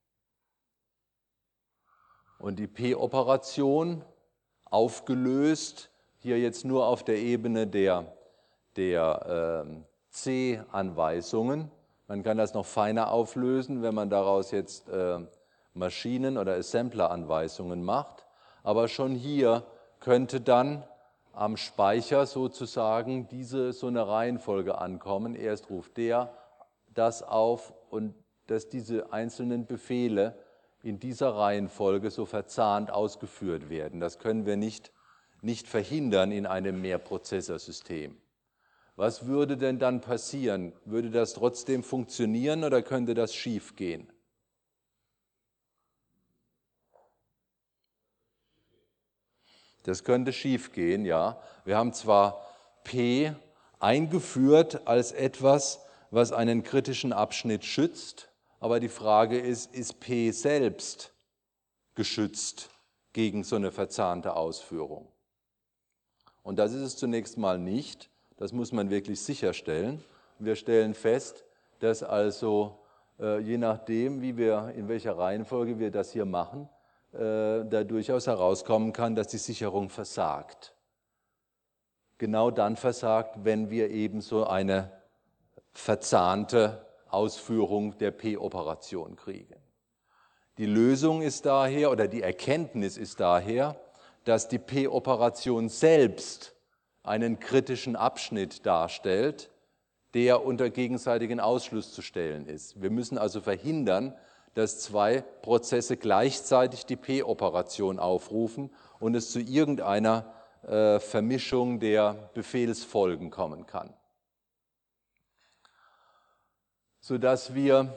Und die P-Operation aufgelöst, hier jetzt nur auf der Ebene der, der äh, C-Anweisungen. Man kann das noch feiner auflösen, wenn man daraus jetzt äh, Maschinen- oder Assembler-Anweisungen macht. Aber schon hier könnte dann am Speicher sozusagen diese so eine Reihenfolge ankommen. Erst ruft der das auf und dass diese einzelnen Befehle in dieser Reihenfolge so verzahnt ausgeführt werden. Das können wir nicht, nicht verhindern in einem Mehrprozessorsystem. Was würde denn dann passieren? Würde das trotzdem funktionieren oder könnte das schief gehen? Das könnte schief gehen, ja. Wir haben zwar P eingeführt als etwas, was einen kritischen Abschnitt schützt, aber die Frage ist, ist P selbst geschützt gegen so eine verzahnte Ausführung? Und das ist es zunächst mal nicht. Das muss man wirklich sicherstellen. Wir stellen fest, dass also äh, je nachdem, wie wir, in welcher Reihenfolge wir das hier machen, äh, da durchaus herauskommen kann, dass die Sicherung versagt. Genau dann versagt, wenn wir eben so eine verzahnte Ausführung der P-Operation kriegen. Die Lösung ist daher, oder die Erkenntnis ist daher, dass die P-Operation selbst einen kritischen Abschnitt darstellt, der unter gegenseitigen Ausschluss zu stellen ist. Wir müssen also verhindern, dass zwei Prozesse gleichzeitig die P-Operation aufrufen und es zu irgendeiner äh, Vermischung der Befehlsfolgen kommen kann. Sodass wir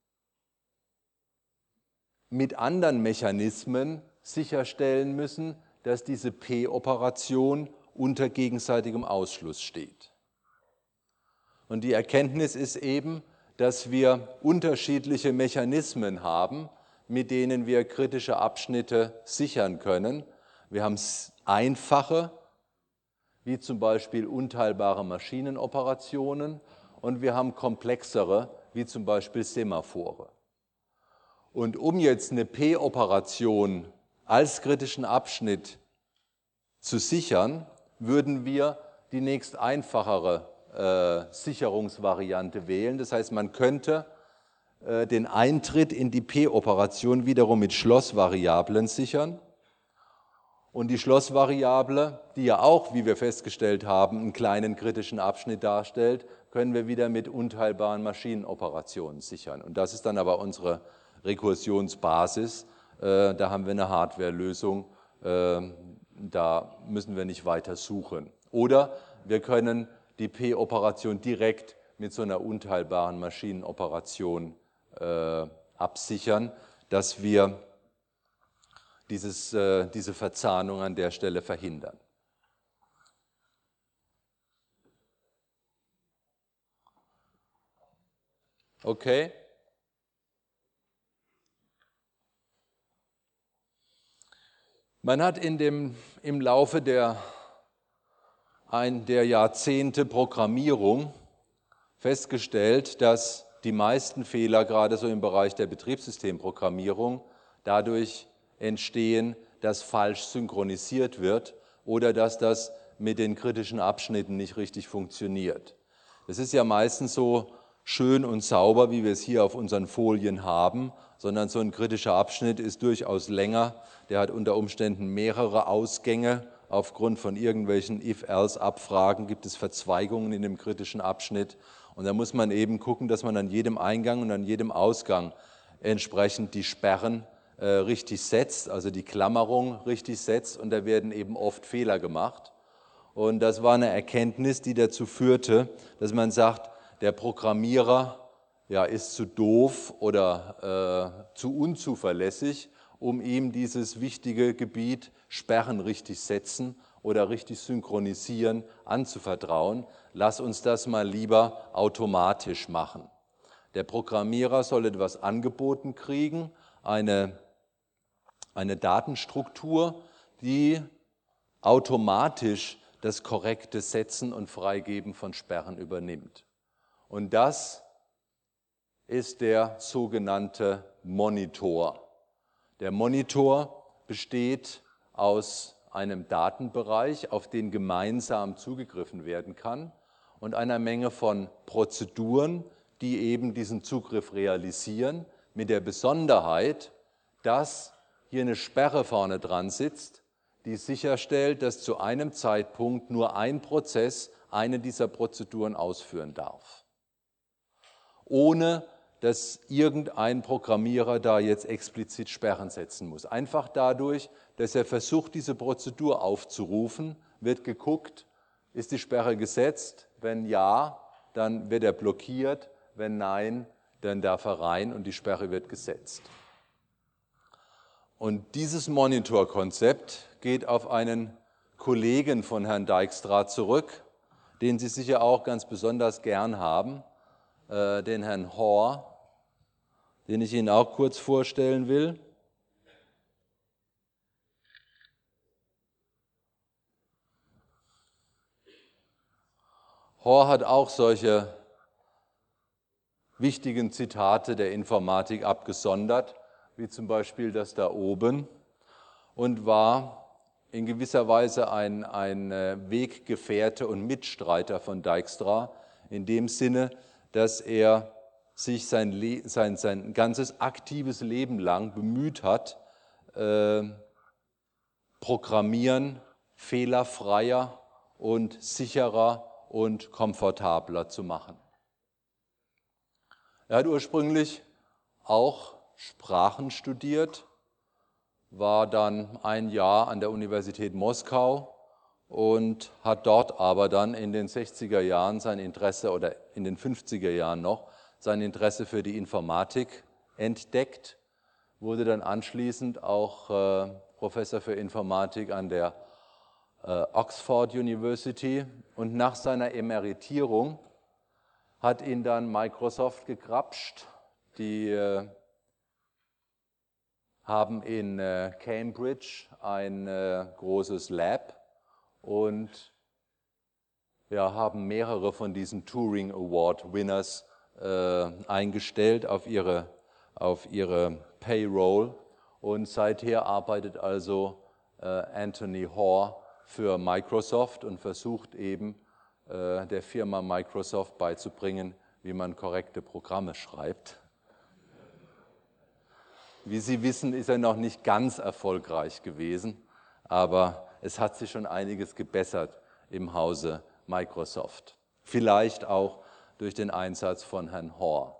mit anderen Mechanismen sicherstellen müssen, dass diese P-Operation unter gegenseitigem Ausschluss steht. Und die Erkenntnis ist eben, dass wir unterschiedliche Mechanismen haben, mit denen wir kritische Abschnitte sichern können. Wir haben einfache, wie zum Beispiel unteilbare Maschinenoperationen, und wir haben komplexere, wie zum Beispiel Semaphore. Und um jetzt eine P-Operation als kritischen Abschnitt zu sichern, würden wir die nächst einfachere äh, Sicherungsvariante wählen. Das heißt, man könnte äh, den Eintritt in die P-Operation wiederum mit Schlossvariablen sichern. Und die Schlossvariable, die ja auch, wie wir festgestellt haben, einen kleinen kritischen Abschnitt darstellt, können wir wieder mit unteilbaren Maschinenoperationen sichern. Und das ist dann aber unsere Rekursionsbasis. Äh, da haben wir eine Hardware-Lösung. Äh, da müssen wir nicht weiter suchen. Oder wir können die P-Operation direkt mit so einer unteilbaren Maschinenoperation äh, absichern, dass wir dieses, äh, diese Verzahnung an der Stelle verhindern. Okay? Man hat in dem, im Laufe der, ein, der Jahrzehnte Programmierung festgestellt, dass die meisten Fehler, gerade so im Bereich der Betriebssystemprogrammierung, dadurch entstehen, dass falsch synchronisiert wird oder dass das mit den kritischen Abschnitten nicht richtig funktioniert. Das ist ja meistens so schön und sauber, wie wir es hier auf unseren Folien haben, sondern so ein kritischer Abschnitt ist durchaus länger. Der hat unter Umständen mehrere Ausgänge. Aufgrund von irgendwelchen If-Else-Abfragen gibt es Verzweigungen in dem kritischen Abschnitt. Und da muss man eben gucken, dass man an jedem Eingang und an jedem Ausgang entsprechend die Sperren äh, richtig setzt, also die Klammerung richtig setzt. Und da werden eben oft Fehler gemacht. Und das war eine Erkenntnis, die dazu führte, dass man sagt, der Programmierer ja, ist zu doof oder äh, zu unzuverlässig, um ihm dieses wichtige Gebiet Sperren richtig setzen oder richtig synchronisieren anzuvertrauen. Lass uns das mal lieber automatisch machen. Der Programmierer soll etwas angeboten kriegen, eine, eine Datenstruktur, die automatisch das korrekte Setzen und Freigeben von Sperren übernimmt. Und das ist der sogenannte Monitor. Der Monitor besteht aus einem Datenbereich, auf den gemeinsam zugegriffen werden kann, und einer Menge von Prozeduren, die eben diesen Zugriff realisieren, mit der Besonderheit, dass hier eine Sperre vorne dran sitzt, die sicherstellt, dass zu einem Zeitpunkt nur ein Prozess eine dieser Prozeduren ausführen darf, ohne dass irgendein Programmierer da jetzt explizit Sperren setzen muss. Einfach dadurch, dass er versucht, diese Prozedur aufzurufen, wird geguckt, ist die Sperre gesetzt? Wenn ja, dann wird er blockiert. Wenn nein, dann darf er rein und die Sperre wird gesetzt. Und dieses Monitorkonzept geht auf einen Kollegen von Herrn Dijkstra zurück, den Sie sicher auch ganz besonders gern haben, äh, den Herrn Hoare, den ich Ihnen auch kurz vorstellen will. Hoare hat auch solche wichtigen Zitate der Informatik abgesondert, wie zum Beispiel das da oben, und war in gewisser Weise ein, ein Weggefährte und Mitstreiter von Dijkstra, in dem Sinne, dass er sich sein, Le- sein, sein ganzes aktives Leben lang bemüht hat, äh, Programmieren fehlerfreier und sicherer und komfortabler zu machen. Er hat ursprünglich auch Sprachen studiert, war dann ein Jahr an der Universität Moskau und hat dort aber dann in den sechziger Jahren sein Interesse, oder in den fünfziger Jahren noch, sein Interesse für die Informatik entdeckt, wurde dann anschließend auch äh, Professor für Informatik an der äh, Oxford University, und nach seiner Emeritierung hat ihn dann Microsoft gegrapscht. Die äh, haben in äh, Cambridge ein äh, großes Lab und ja, haben mehrere von diesen Turing Award Winners äh, eingestellt auf ihre, auf ihre Payroll, und seither arbeitet also äh, Anthony Hoare für Microsoft und versucht eben äh, der Firma Microsoft beizubringen, wie man korrekte Programme schreibt. Wie Sie wissen, ist er noch nicht ganz erfolgreich gewesen, aber es hat sich schon einiges gebessert im Hause Microsoft. Vielleicht auch durch den Einsatz von Herrn Hoare.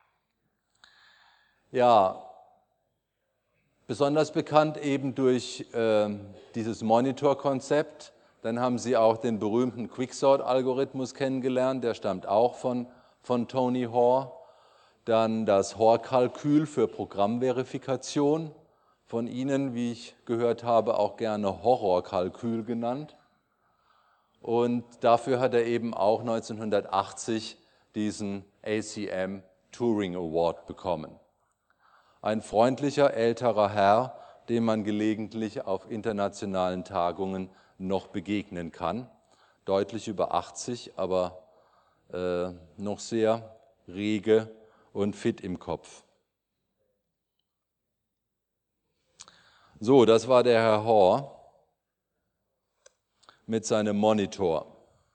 Ja, besonders bekannt eben durch äh, dieses Monitor-Konzept. Dann haben Sie auch den berühmten Quicksort-Algorithmus kennengelernt, der stammt auch von, von Tony Hoare. Dann das Hoare-Kalkül für Programmverifikation, von Ihnen, wie ich gehört habe, auch gerne Horrorkalkül genannt. Und dafür hat er eben auch neunzehnhundertachtzig diesen A C M Turing Award bekommen. Ein freundlicher älterer Herr, dem man gelegentlich auf internationalen Tagungen noch begegnen kann. Deutlich über achtzig, aber äh, noch sehr rege und fit im Kopf. So, das war der Herr Hoare mit seinem Monitor.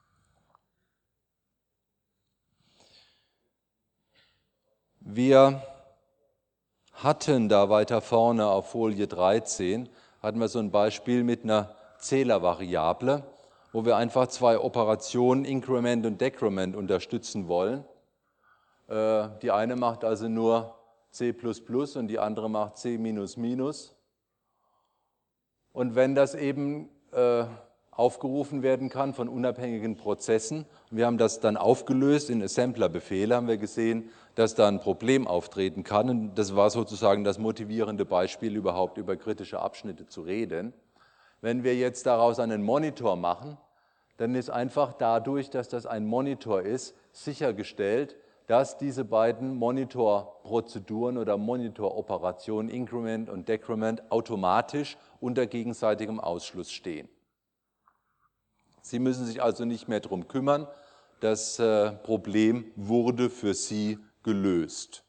Wir hatten da weiter vorne auf Folie dreizehn, hatten wir so ein Beispiel mit einer Zählervariable, wo wir einfach zwei Operationen, Increment und Decrement, unterstützen wollen. Die eine macht also nur C plus plus und die andere macht C minus minus. Und wenn das eben äh, aufgerufen werden kann von unabhängigen Prozessen, wir haben das dann aufgelöst in Assembler-Befehle, haben wir gesehen, dass da ein Problem auftreten kann. Und das war sozusagen das motivierende Beispiel, überhaupt über kritische Abschnitte zu reden. Wenn wir jetzt daraus einen Monitor machen, dann ist einfach dadurch, dass das ein Monitor ist, sichergestellt, dass diese beiden Monitorprozeduren oder Monitoroperationen, Increment und Decrement, automatisch unter gegenseitigem Ausschluss stehen. Sie müssen sich also nicht mehr darum kümmern, das äh, Problem wurde für Sie gelöst.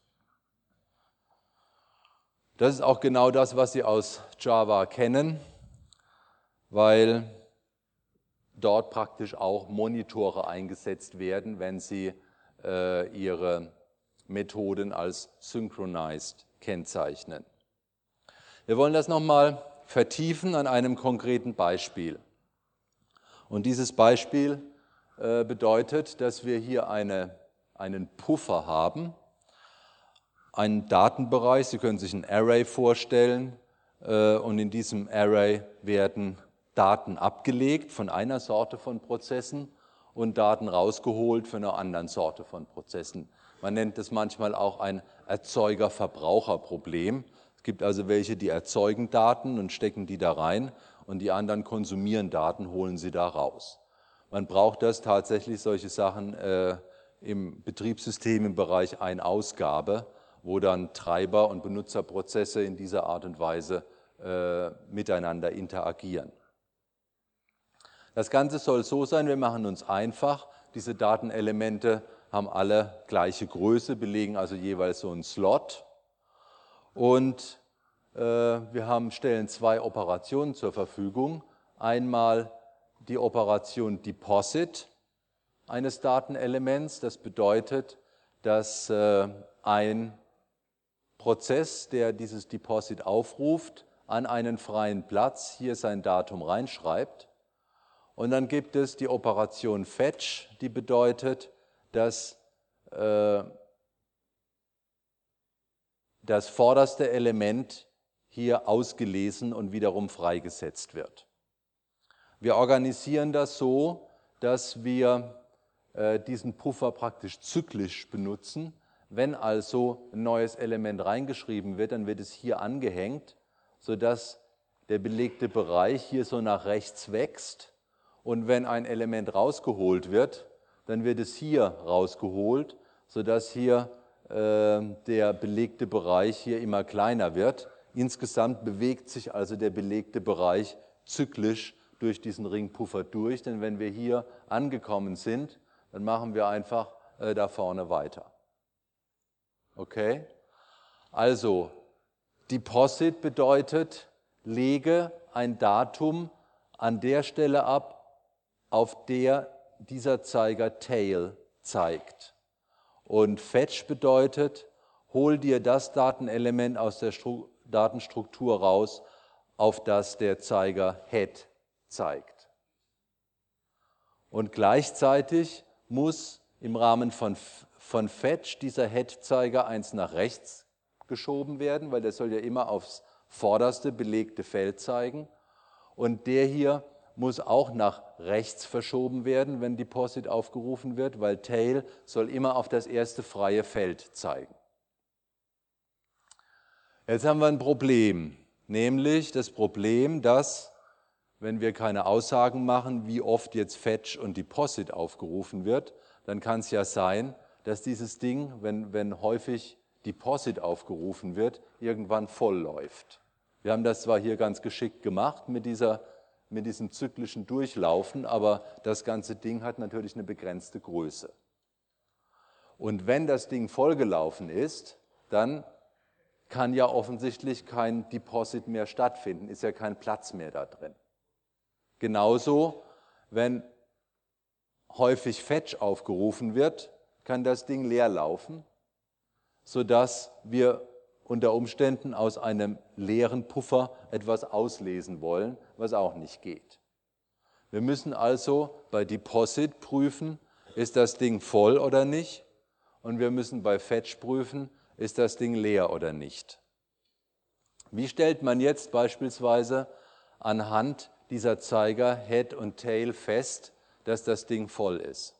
Das ist auch genau das, was Sie aus Java kennen, weil dort praktisch auch Monitore eingesetzt werden, wenn Sie äh, Ihre Methoden als synchronized kennzeichnen. Wir wollen das nochmal vertiefen an einem konkreten Beispiel. Und dieses Beispiel äh, bedeutet, dass wir hier eine, einen Puffer haben, einen Datenbereich, Sie können sich ein Array vorstellen, äh, und in diesem Array werden Daten abgelegt von einer Sorte von Prozessen und Daten rausgeholt von einer anderen Sorte von Prozessen. Man nennt das manchmal auch ein Erzeuger-Verbraucher-Problem. Es gibt also welche, die erzeugen Daten und stecken die da rein, und die anderen konsumieren Daten, holen sie da raus. Man braucht das tatsächlich, solche Sachen äh, im Betriebssystem im Bereich Ein-Ausgabe, wo dann Treiber- und Benutzerprozesse in dieser Art und Weise äh, miteinander interagieren. Das Ganze soll so sein, wir machen uns einfach, diese Datenelemente haben alle gleiche Größe, belegen also jeweils so einen Slot, und äh, wir haben, stellen zwei Operationen zur Verfügung. Einmal die Operation Deposit eines Datenelements, das bedeutet, dass äh, ein Prozess, der dieses Deposit aufruft, an einen freien Platz hier sein Datum reinschreibt. Und dann gibt es die Operation Fetch, die bedeutet, dass äh, das vorderste Element hier ausgelesen und wiederum freigesetzt wird. Wir organisieren das so, dass wir äh, diesen Puffer praktisch zyklisch benutzen. Wenn also ein neues Element reingeschrieben wird, dann wird es hier angehängt, sodass der belegte Bereich hier so nach rechts wächst. Und wenn ein Element rausgeholt wird, dann wird es hier rausgeholt, sodass hier äh, der belegte Bereich hier immer kleiner wird. Insgesamt bewegt sich also der belegte Bereich zyklisch durch diesen Ringpuffer durch, denn wenn wir hier angekommen sind, dann machen wir einfach äh, da vorne weiter. Okay? Also, Deposit bedeutet, lege ein Datum an der Stelle ab, auf der dieser Zeiger Tail zeigt. Und Fetch bedeutet, hol dir das Datenelement aus der Stru- Datenstruktur raus, auf das der Zeiger Head zeigt. Und gleichzeitig muss im Rahmen von, von Fetch dieser Head-Zeiger eins nach rechts geschoben werden, weil der soll ja immer aufs vorderste belegte Feld zeigen. Und der hier muss auch nach rechts verschoben werden, wenn Deposit aufgerufen wird, weil Tail soll immer auf das erste freie Feld zeigen. Jetzt haben wir ein Problem, nämlich das Problem, dass, wenn wir keine Aussagen machen, wie oft jetzt Fetch und Deposit aufgerufen wird, dann kann es ja sein, dass dieses Ding, wenn, wenn häufig Deposit aufgerufen wird, irgendwann voll läuft. Wir haben das zwar hier ganz geschickt gemacht mit, dieser, mit diesem zyklischen Durchlaufen, aber das ganze Ding hat natürlich eine begrenzte Größe. Und wenn das Ding vollgelaufen ist, dann kann ja offensichtlich kein Deposit mehr stattfinden, ist ja kein Platz mehr da drin. Genauso, wenn häufig Fetch aufgerufen wird, kann das Ding leer laufen, sodass wir unter Umständen aus einem leeren Puffer etwas auslesen wollen, was auch nicht geht. Wir müssen also bei Deposit prüfen, ist das Ding voll oder nicht, und wir müssen bei Fetch prüfen, ist das Ding leer oder nicht. Wie stellt man jetzt beispielsweise anhand dieser Zeiger Head und Tail fest, dass das Ding voll ist?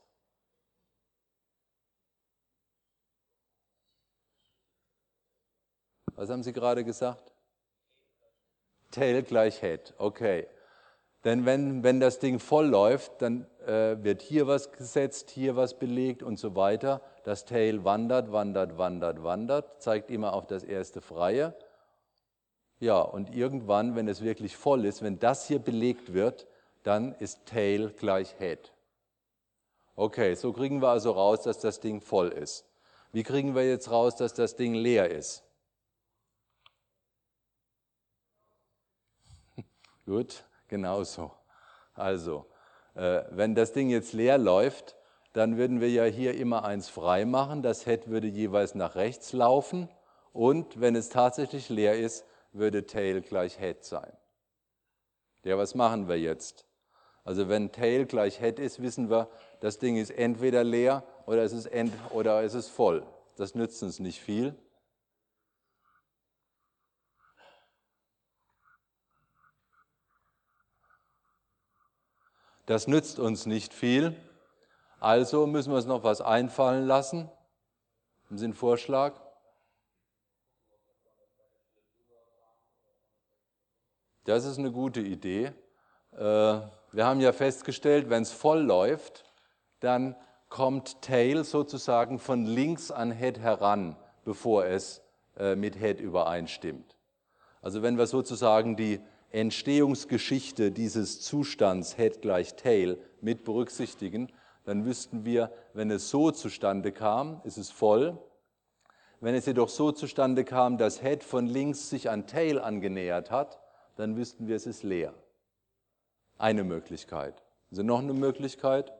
Was haben Sie gerade gesagt? Tail gleich Head, okay. Denn wenn, wenn das Ding voll läuft, dann äh, wird hier was gesetzt, hier was belegt und so weiter. Das Tail wandert, wandert, wandert, wandert, zeigt immer auf das erste Freie. Ja, und irgendwann, wenn es wirklich voll ist, wenn das hier belegt wird, dann ist Tail gleich Head. Okay, so kriegen wir also raus, dass das Ding voll ist. Wie kriegen wir jetzt raus, dass das Ding leer ist? Gut, genauso. Also, äh, wenn das Ding jetzt leer läuft, dann würden wir ja hier immer eins frei machen. Das Head würde jeweils nach rechts laufen. Und wenn es tatsächlich leer ist, würde Tail gleich Head sein. Ja, was machen wir jetzt? Also wenn Tail gleich Head ist, wissen wir, das Ding ist entweder leer oder es ist, end oder es ist voll. Das nützt uns nicht viel. Das nützt uns nicht viel, also müssen wir uns noch was einfallen lassen. Haben Sie einen Vorschlag? Das ist eine gute Idee. Wir haben ja festgestellt, wenn es voll läuft, dann kommt Tail sozusagen von links an Head heran, bevor es mit Head übereinstimmt. Also wenn wir sozusagen die Entstehungsgeschichte dieses Zustands Head gleich Tail mit berücksichtigen, dann wüssten wir, wenn es so zustande kam, ist es voll. Wenn es jedoch so zustande kam, dass Head von links sich an Tail angenähert hat, dann wüssten wir, es ist leer. Eine Möglichkeit. Also noch eine Möglichkeit?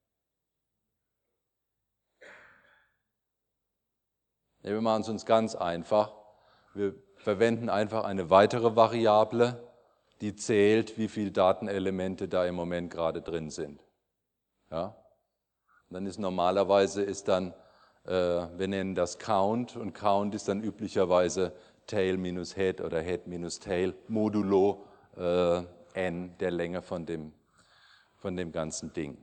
Ja, wir machen es uns ganz einfach. Wir verwenden einfach eine weitere Variable, die zählt, wie viele Datenelemente da im Moment gerade drin sind. Ja? Und dann ist normalerweise ist dann äh, wir nennen das Count und Count ist dann üblicherweise Tail minus Head oder Head minus Tail modulo äh, n der Länge von dem, von dem ganzen Ding.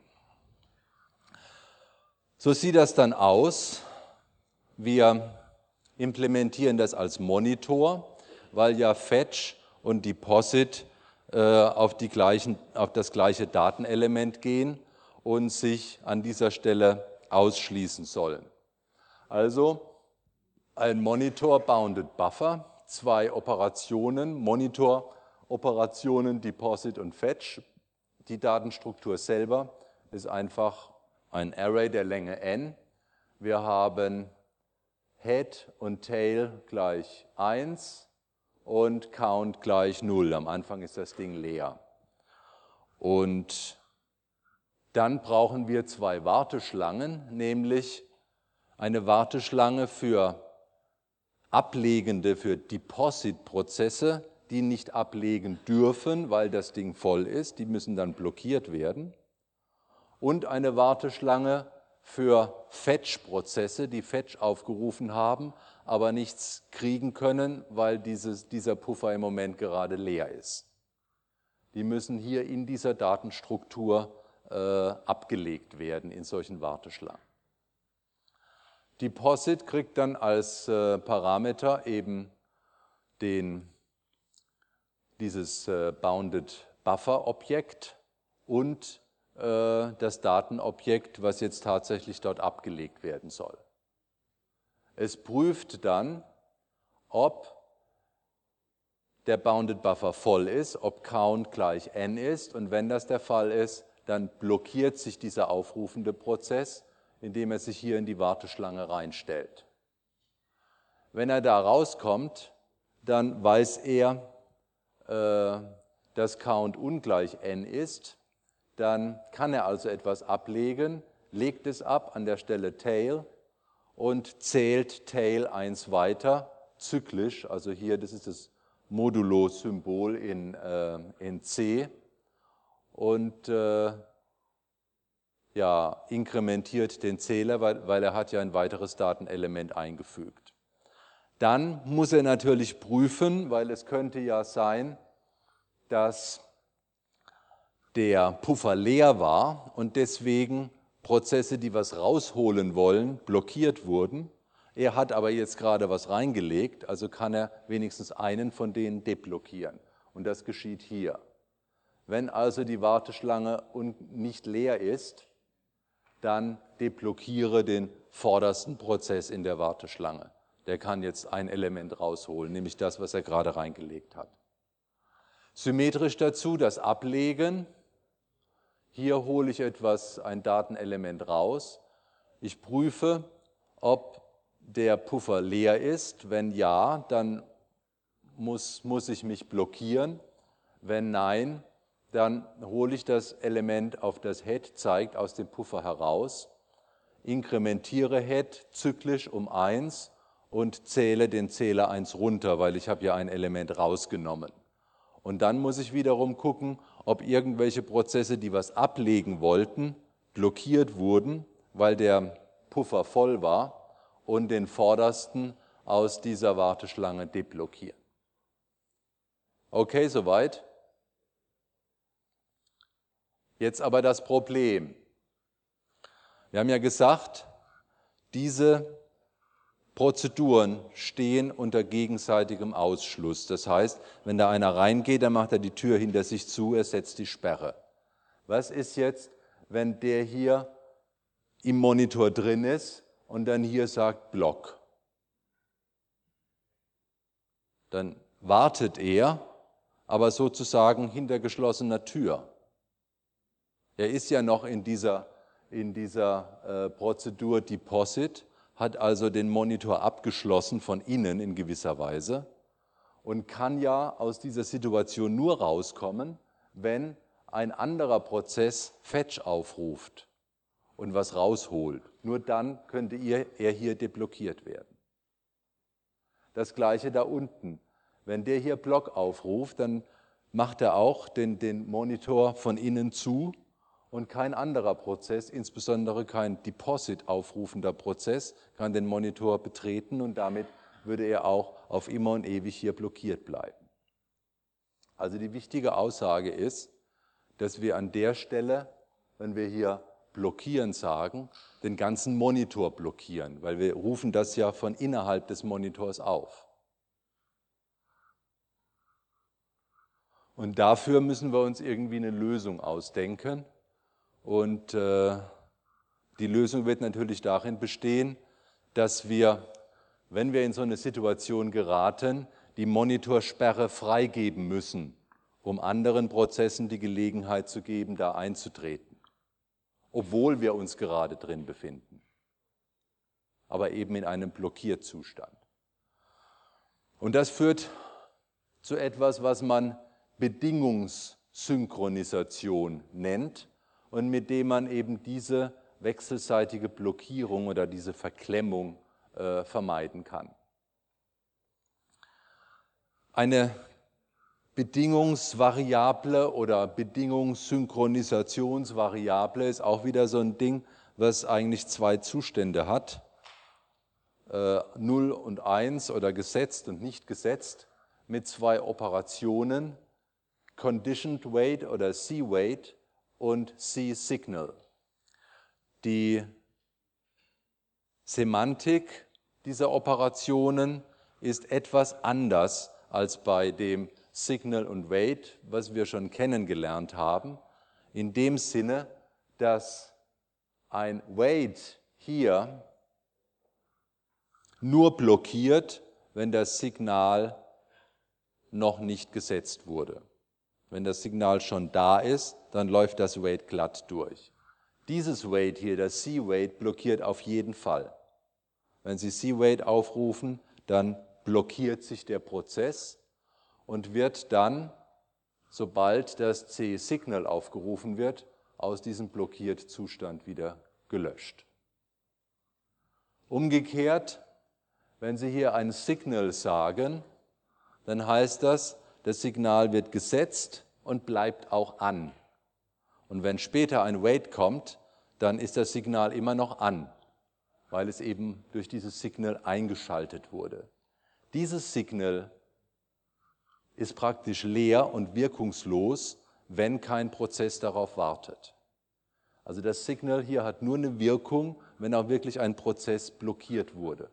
So sieht das dann aus. Wir implementieren das als Monitor, weil ja Fetch und Deposit äh, auf, die gleichen, auf das gleiche Datenelement gehen und sich an dieser Stelle ausschließen sollen. Also ein Monitor Bounded Buffer, zwei Operationen, Monitor-Operationen, Deposit und Fetch. Die Datenstruktur selber ist einfach ein Array der Länge n. Wir haben Head und Tail gleich eins und Count gleich null. Am Anfang ist das Ding leer. Und dann brauchen wir zwei Warteschlangen, nämlich eine Warteschlange für ablegende, für Deposit-Prozesse, die nicht ablegen dürfen, weil das Ding voll ist. Die müssen dann blockiert werden. Und eine Warteschlange für Fetch-Prozesse, die Fetch aufgerufen haben, aber nichts kriegen können, weil dieses, dieser Puffer im Moment gerade leer ist. Die müssen hier in dieser Datenstruktur äh, abgelegt werden, in solchen Warteschlangen. Deposit kriegt dann als äh, Parameter eben den, dieses äh, Bounded Buffer Objekt und äh, das Datenobjekt, was jetzt tatsächlich dort abgelegt werden soll. Es prüft dann, ob der Bounded Buffer voll ist, ob Count gleich n ist, und wenn das der Fall ist, dann blockiert sich dieser aufrufende Prozess, indem er sich hier in die Warteschlange reinstellt. Wenn er da rauskommt, dann weiß er, äh, dass Count ungleich n ist, dann kann er also etwas ablegen, legt es ab an der Stelle Tail und zählt Tail eins weiter, zyklisch, also hier, das ist das Modulo-Symbol in, äh, in C, und äh, ja, inkrementiert den Zähler, weil, weil er hat ja ein weiteres Datenelement eingefügt. Dann muss er natürlich prüfen, weil es könnte ja sein, dass der Puffer leer war und deswegen Prozesse, die was rausholen wollen, blockiert wurden. Er hat aber jetzt gerade was reingelegt, also kann er wenigstens einen von denen deblockieren. Und das geschieht hier. Wenn also die Warteschlange nicht leer ist, dann deblockiere den vordersten Prozess in der Warteschlange. Der kann jetzt ein Element rausholen, nämlich das, was er gerade reingelegt hat. Symmetrisch dazu das Ablegen. Hier hole ich etwas, ein Datenelement raus. Ich prüfe, ob der Puffer leer ist. Wenn ja, dann muss, muss ich mich blockieren. Wenn nein, dann hole ich das Element, auf das Head zeigt, aus dem Puffer heraus, inkrementiere Head zyklisch um eins und zähle den Zähler eins runter, weil ich habe ja ein Element rausgenommen. Und dann muss ich wiederum gucken, ob irgendwelche Prozesse, die was ablegen wollten, blockiert wurden, weil der Puffer voll war, und den vordersten aus dieser Warteschlange deblockieren. Okay, soweit? Jetzt aber das Problem. Wir haben ja gesagt, diese Prozeduren stehen unter gegenseitigem Ausschluss. Das heißt, wenn da einer reingeht, dann macht er die Tür hinter sich zu, er setzt die Sperre. Was ist jetzt, wenn der hier im Monitor drin ist und dann hier sagt Block? Dann wartet er, aber sozusagen hinter geschlossener Tür. Er ist ja noch in dieser, in dieser äh, Prozedur Deposit, hat also den Monitor abgeschlossen von innen in gewisser Weise und kann ja aus dieser Situation nur rauskommen, wenn ein anderer Prozess Fetch aufruft und was rausholt. Nur dann könnte ihr, er hier deblockiert werden. Das Gleiche da unten. Wenn der hier Block aufruft, dann macht er auch den, den Monitor von innen zu und kein anderer Prozess, insbesondere kein Deposit aufrufender Prozess, kann den Monitor betreten und damit würde er auch auf immer und ewig hier blockiert bleiben. Also die wichtige Aussage ist, dass wir an der Stelle, wenn wir hier blockieren sagen, den ganzen Monitor blockieren, weil wir rufen das ja von innerhalb des Monitors auf. Und dafür müssen wir uns irgendwie eine Lösung ausdenken. Und äh, die Lösung wird natürlich darin bestehen, dass wir, wenn wir in so eine Situation geraten, die Monitorsperre freigeben müssen, um anderen Prozessen die Gelegenheit zu geben, da einzutreten, obwohl wir uns gerade drin befinden, aber eben in einem Blockierzustand. Und das führt zu etwas, was man Bedingungssynchronisation nennt und mit dem man eben diese wechselseitige Blockierung oder diese Verklemmung äh, vermeiden kann. Eine Bedingungsvariable oder Bedingungssynchronisationsvariable ist auch wieder so ein Ding, was eigentlich zwei Zustände hat, äh, null und eins oder gesetzt und nicht gesetzt, mit zwei Operationen, Conditioned Wait oder C-Wait und C-Signal. Die Semantik dieser Operationen ist etwas anders als bei dem Signal und Wait, was wir schon kennengelernt haben, in dem Sinne, dass ein Wait hier nur blockiert, wenn das Signal noch nicht gesetzt wurde. Wenn das Signal schon da ist, dann läuft das Wait glatt durch. Dieses Wait hier, das C-Wait, blockiert auf jeden Fall. Wenn Sie C-Wait aufrufen, dann blockiert sich der Prozess und wird dann, sobald das C-Signal aufgerufen wird, aus diesem Blockiertzustand wieder gelöscht. Umgekehrt, wenn Sie hier ein Signal sagen, dann heißt das, das Signal wird gesetzt und bleibt auch an. Und wenn später ein Wait kommt, dann ist das Signal immer noch an, weil es eben durch dieses Signal eingeschaltet wurde. Dieses Signal ist praktisch leer und wirkungslos, wenn kein Prozess darauf wartet. Also das Signal hier hat nur eine Wirkung, wenn auch wirklich ein Prozess blockiert wurde.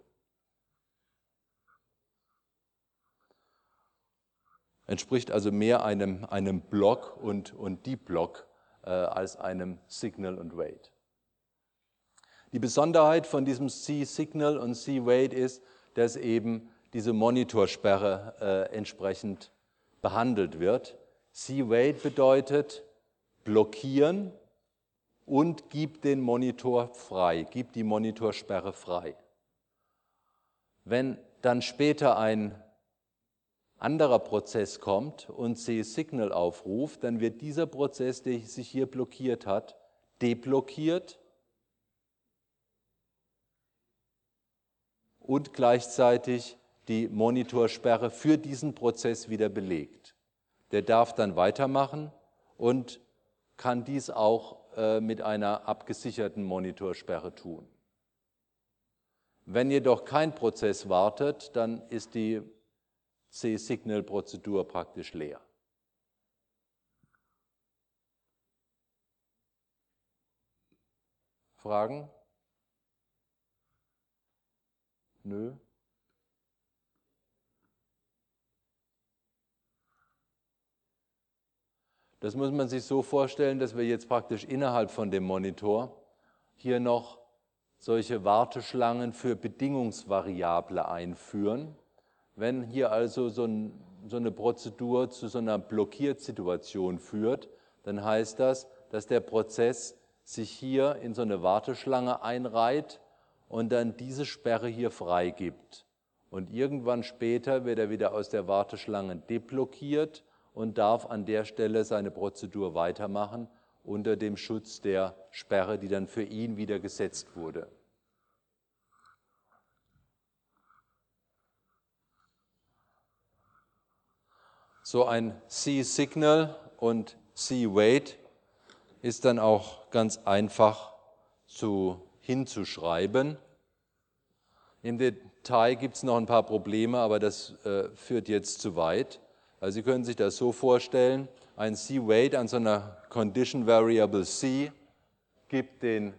Entspricht also mehr einem, einem Block und, und Deep Block äh, als einem Signal und Wait. Die Besonderheit von diesem C-Signal und C-Wait ist, dass eben diese Monitorsperre äh, entsprechend behandelt wird. C-Wait bedeutet blockieren und gibt den Monitor frei, gibt die Monitorsperre frei. Wenn dann später ein anderer Prozess kommt und C-Signal aufruft, dann wird dieser Prozess, der sich hier blockiert hat, deblockiert und gleichzeitig die Monitorsperre für diesen Prozess wieder belegt. Der darf dann weitermachen und kann dies auch äh, mit einer abgesicherten Monitorsperre tun. Wenn jedoch kein Prozess wartet, dann ist die C-Signal-Prozedur praktisch leer. Fragen? Nö. Das muss man sich so vorstellen, dass wir jetzt praktisch innerhalb von dem Monitor hier noch solche Warteschlangen für Bedingungsvariable einführen. Wenn hier also so, ein, so eine Prozedur zu so einer Blockiertsituation führt, dann heißt das, dass der Prozess sich hier in so eine Warteschlange einreiht und dann diese Sperre hier freigibt. Und irgendwann später wird er wieder aus der Warteschlange deblockiert und darf an der Stelle seine Prozedur weitermachen unter dem Schutz der Sperre, die dann für ihn wieder gesetzt wurde. So ein C-Signal und C-Wait ist dann auch ganz einfach zu, hinzuschreiben. Im Detail gibt es noch ein paar Probleme, aber das äh, führt jetzt zu weit. Also Sie können sich das so vorstellen, ein C-Wait an so einer Condition Variable C gibt, den,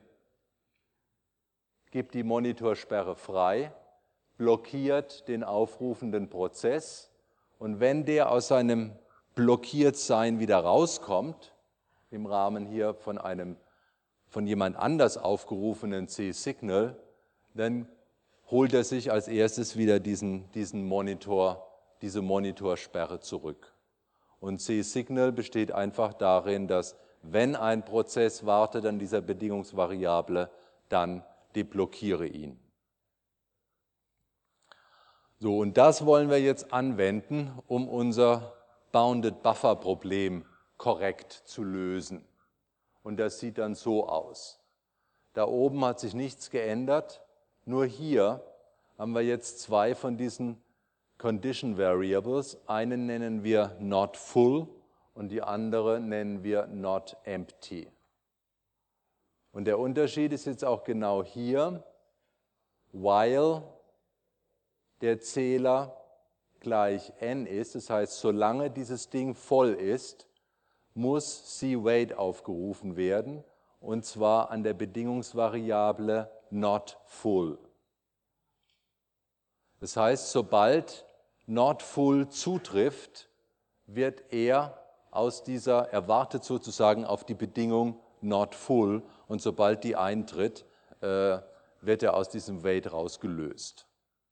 gibt die Monitorsperre frei, blockiert den aufrufenden Prozess und wenn der aus seinem Blockiertsein wieder rauskommt, im Rahmen hier von einem von jemand anders aufgerufenen C-Signal, dann holt er sich als erstes wieder diesen, diesen Monitor, diese Monitorsperre zurück. Und C-Signal besteht einfach darin, dass wenn ein Prozess wartet an dieser Bedingungsvariable, dann deblockiere ihn. So, und das wollen wir jetzt anwenden, um unser Bounded Buffer Problem korrekt zu lösen. Und das sieht dann so aus. Da oben hat sich nichts geändert, nur hier haben wir jetzt zwei von diesen Condition Variables. Einen nennen wir not full und die andere nennen wir not empty. Und der Unterschied ist jetzt auch genau hier, while der Zähler gleich n ist, das heißt, solange dieses Ding voll ist, muss C-Wait aufgerufen werden, und zwar an der Bedingungsvariable not full. Das heißt, sobald not full zutrifft, wird er aus dieser, er wartet sozusagen auf die Bedingung not full, und sobald die eintritt, äh, wird er aus diesem Wait rausgelöst.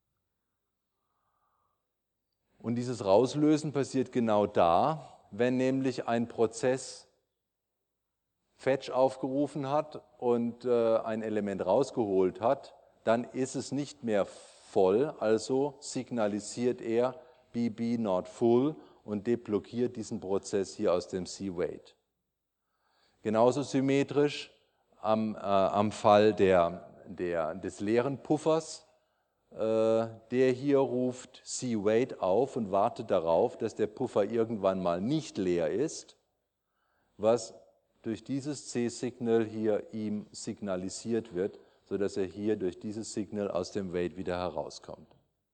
Und dieses Rauslösen passiert genau da, wenn nämlich ein Prozess Fetch aufgerufen hat und äh, ein Element rausgeholt hat, dann ist es nicht mehr voll, also signalisiert er B B not full und deblockiert diesen Prozess hier aus dem C-Wait. Genauso symmetrisch am, äh, am Fall der, der, des leeren Puffers. Der hier ruft C-Wait auf und wartet darauf, dass der Puffer irgendwann mal nicht leer ist, was durch dieses C-Signal hier ihm signalisiert wird, sodass er hier durch dieses Signal aus dem Wait wieder herauskommt.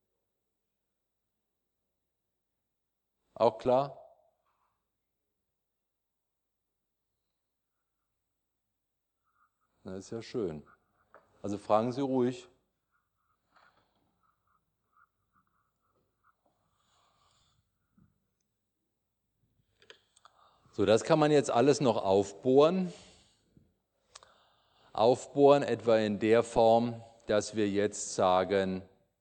Auch klar? Das ist ja schön. Also fragen Sie ruhig. So, das kann man jetzt alles noch aufbohren. Aufbohren etwa in der Form, dass wir jetzt sagen,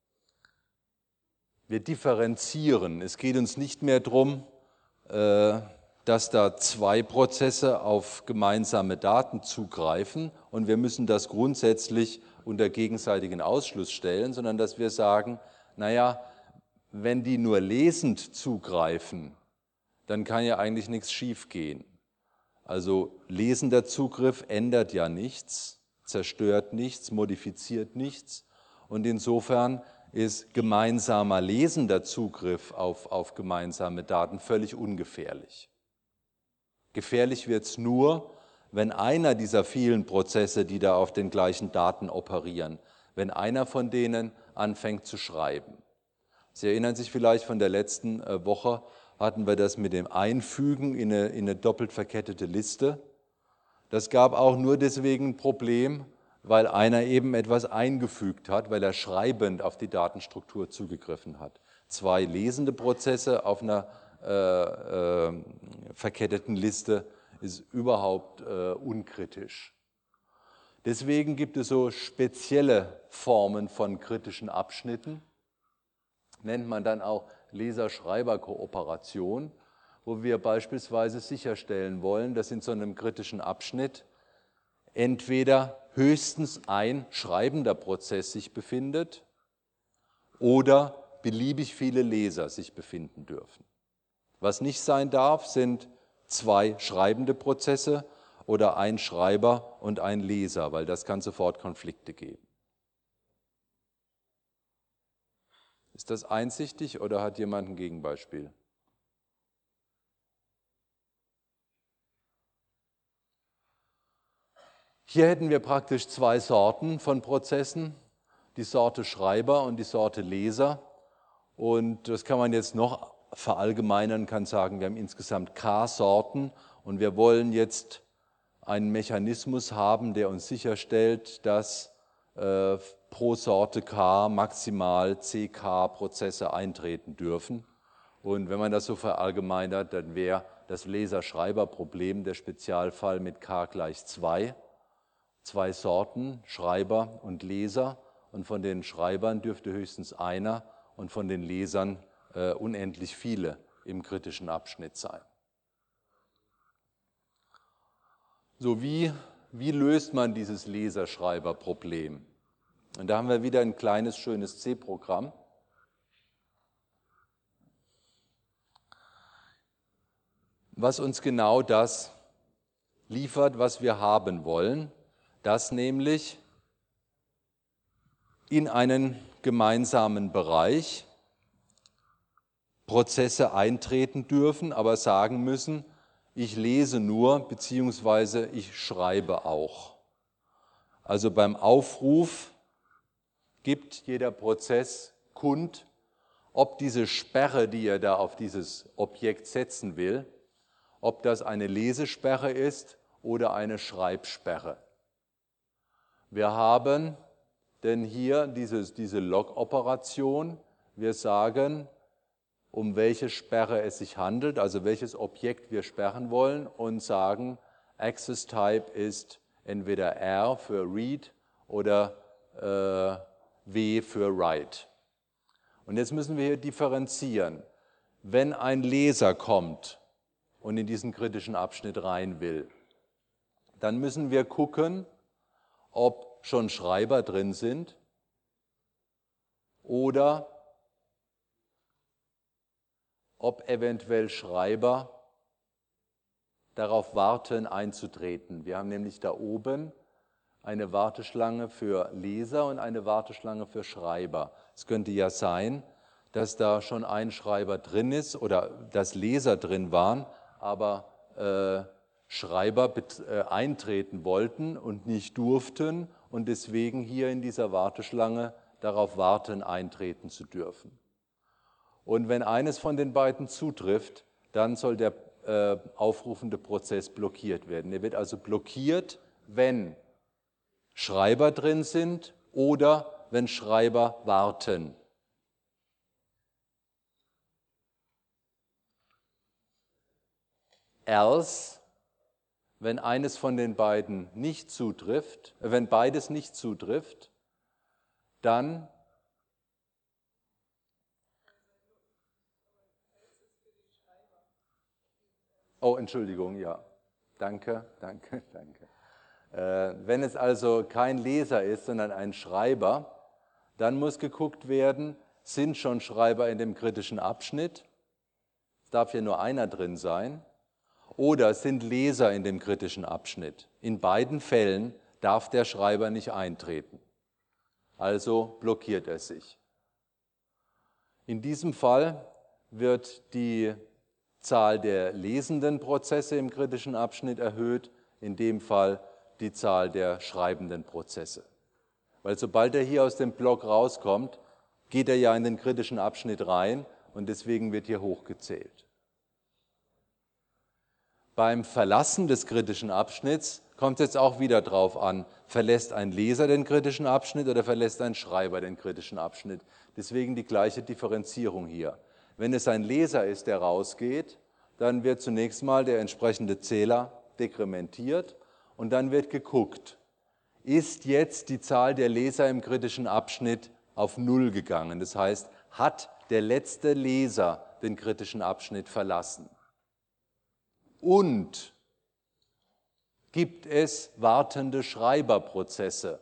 wir differenzieren. Es geht uns nicht mehr darum, dass da zwei Prozesse auf gemeinsame Daten zugreifen und wir müssen das grundsätzlich unter gegenseitigen Ausschluss stellen, sondern dass wir sagen, naja, wenn die nur lesend zugreifen, dann kann ja eigentlich nichts schiefgehen. Also lesender Zugriff ändert ja nichts, zerstört nichts, modifiziert nichts. Und insofern ist gemeinsamer lesender Zugriff auf, auf gemeinsame Daten völlig ungefährlich. Gefährlich wird es nur, wenn einer dieser vielen Prozesse, die da auf den gleichen Daten operieren, wenn einer von denen anfängt zu schreiben. Sie erinnern sich vielleicht von der letzten Woche, hatten wir das mit dem Einfügen in eine, in eine doppelt verkettete Liste. Das gab auch nur deswegen ein Problem, weil einer eben etwas eingefügt hat, weil er schreibend auf die Datenstruktur zugegriffen hat. Zwei lesende Prozesse auf einer äh, äh, verketteten Liste ist überhaupt äh, unkritisch. Deswegen gibt es so spezielle Formen von kritischen Abschnitten, nennt man dann auch Leser-Schreiber-Kooperation, wo wir beispielsweise sicherstellen wollen, dass in so einem kritischen Abschnitt entweder höchstens ein schreibender Prozess sich befindet oder beliebig viele Leser sich befinden dürfen. Was nicht sein darf, sind zwei schreibende Prozesse oder ein Schreiber und ein Leser, weil das kann sofort Konflikte geben. Ist das einsichtig oder hat jemand ein Gegenbeispiel? Hier hätten wir praktisch zwei Sorten von Prozessen, die Sorte Schreiber und die Sorte Leser. Und das kann man jetzt noch verallgemeinern, kann sagen, wir haben insgesamt K-Sorten und wir wollen jetzt einen Mechanismus haben, der uns sicherstellt, dass äh, pro Sorte K maximal C K-Prozesse eintreten dürfen. Und wenn man das so verallgemeinert, dann wäre das Leser-Schreiber-Problem der Spezialfall mit K gleich zwei. Zwei Sorten, Schreiber und Leser. Und von den Schreibern dürfte höchstens einer und von den Lesern äh, unendlich viele im kritischen Abschnitt sein. So, wie, wie löst man dieses Leser-Schreiber-Problem? Und da haben wir wieder ein kleines, schönes C-Programm. Was uns genau das liefert, was wir haben wollen, dass nämlich in einen gemeinsamen Bereich Prozesse eintreten dürfen, aber sagen müssen, ich lese nur bzw. ich schreibe auch. Also beim Aufruf gibt jeder Prozess kund, ob diese Sperre, die er da auf dieses Objekt setzen will, ob das eine Lesesperre ist oder eine Schreibsperre. Wir haben denn hier dieses, diese Log-Operation, wir sagen, um welche Sperre es sich handelt, also welches Objekt wir sperren wollen und sagen, Access Type ist entweder R für Read oder äh, W für Write. Und jetzt müssen wir hier differenzieren. Wenn ein Leser kommt und in diesen kritischen Abschnitt rein will, dann müssen wir gucken, ob schon Schreiber drin sind oder ob eventuell Schreiber darauf warten, einzutreten. Wir haben nämlich da oben eine Warteschlange für Leser und eine Warteschlange für Schreiber. Es könnte ja sein, dass da schon ein Schreiber drin ist oder dass Leser drin waren, aber äh, Schreiber äh, eintreten wollten und nicht durften und deswegen hier in dieser Warteschlange darauf warten, eintreten zu dürfen. Und wenn eines von den beiden zutrifft, dann soll der äh, aufrufende Prozess blockiert werden. Er wird also blockiert, wenn Schreiber drin sind oder wenn Schreiber warten. Else, wenn eines von den beiden nicht zutrifft, äh, wenn beides nicht zutrifft, dann Oh, Entschuldigung, ja. Danke, danke, danke. Äh, wenn es also kein Leser ist, sondern ein Schreiber, dann muss geguckt werden, sind schon Schreiber in dem kritischen Abschnitt? Es darf hier nur einer drin sein. Oder sind Leser in dem kritischen Abschnitt? In beiden Fällen darf der Schreiber nicht eintreten. Also blockiert er sich. In diesem Fall wird die Zahl der lesenden Prozesse im kritischen Abschnitt erhöht, in dem Fall die Zahl der schreibenden Prozesse. Weil sobald er hier aus dem Block rauskommt, geht er ja in den kritischen Abschnitt rein und deswegen wird hier hochgezählt. Beim Verlassen des kritischen Abschnitts kommt es jetzt auch wieder drauf an, verlässt ein Leser den kritischen Abschnitt oder verlässt ein Schreiber den kritischen Abschnitt. Deswegen die gleiche Differenzierung hier. Wenn es ein Leser ist, der rausgeht, dann wird zunächst mal der entsprechende Zähler dekrementiert und dann wird geguckt, ist jetzt die Zahl der Leser im kritischen Abschnitt auf Null gegangen. Das heißt, hat der letzte Leser den kritischen Abschnitt verlassen? Und gibt es wartende Schreiberprozesse?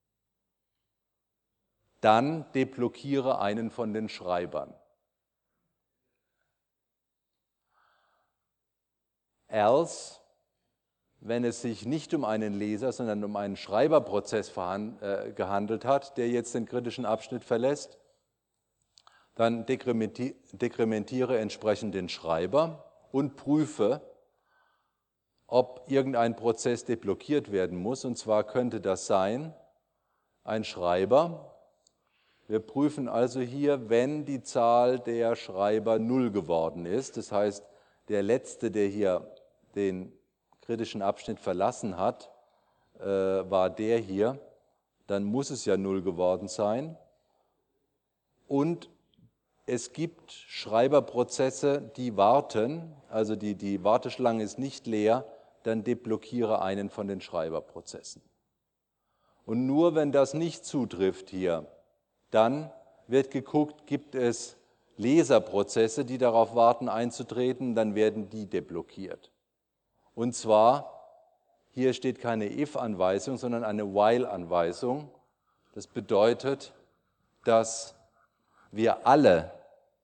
Dann deblockiere einen von den Schreibern. Else, wenn es sich nicht um einen Leser, sondern um einen Schreiberprozess äh, gehandelt hat, der jetzt den kritischen Abschnitt verlässt, dann dekrementi- dekrementiere entsprechend den Schreiber und prüfe, ob irgendein Prozess deblockiert werden muss. Und zwar könnte das sein, ein Schreiber. Wir prüfen also hier, wenn die Zahl der Schreiber null geworden ist, das heißt, der Letzte, der hier den kritischen Abschnitt verlassen hat, äh, war der hier, dann muss es ja null geworden sein. Und es gibt Schreiberprozesse, die warten, also die, die Warteschlange ist nicht leer, dann deblockiere einen von den Schreiberprozessen. Und nur wenn das nicht zutrifft hier, dann wird geguckt, gibt es Leserprozesse, die darauf warten einzutreten, dann werden die deblockiert. Und zwar, hier steht keine if-Anweisung, sondern eine while-Anweisung. Das bedeutet, dass wir alle,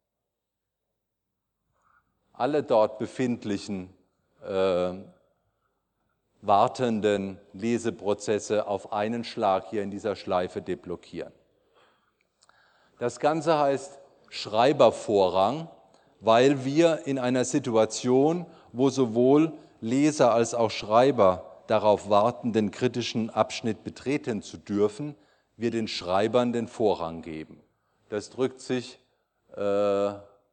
alle dort befindlichen äh, wartenden Leseprozesse auf einen Schlag hier in dieser Schleife deblockieren. Das Ganze heißt Schreibervorrang, weil wir in einer Situation, wo sowohl Leser als auch Schreiber darauf warten, den kritischen Abschnitt betreten zu dürfen, wir den Schreibern den Vorrang geben. Das drückt sich äh,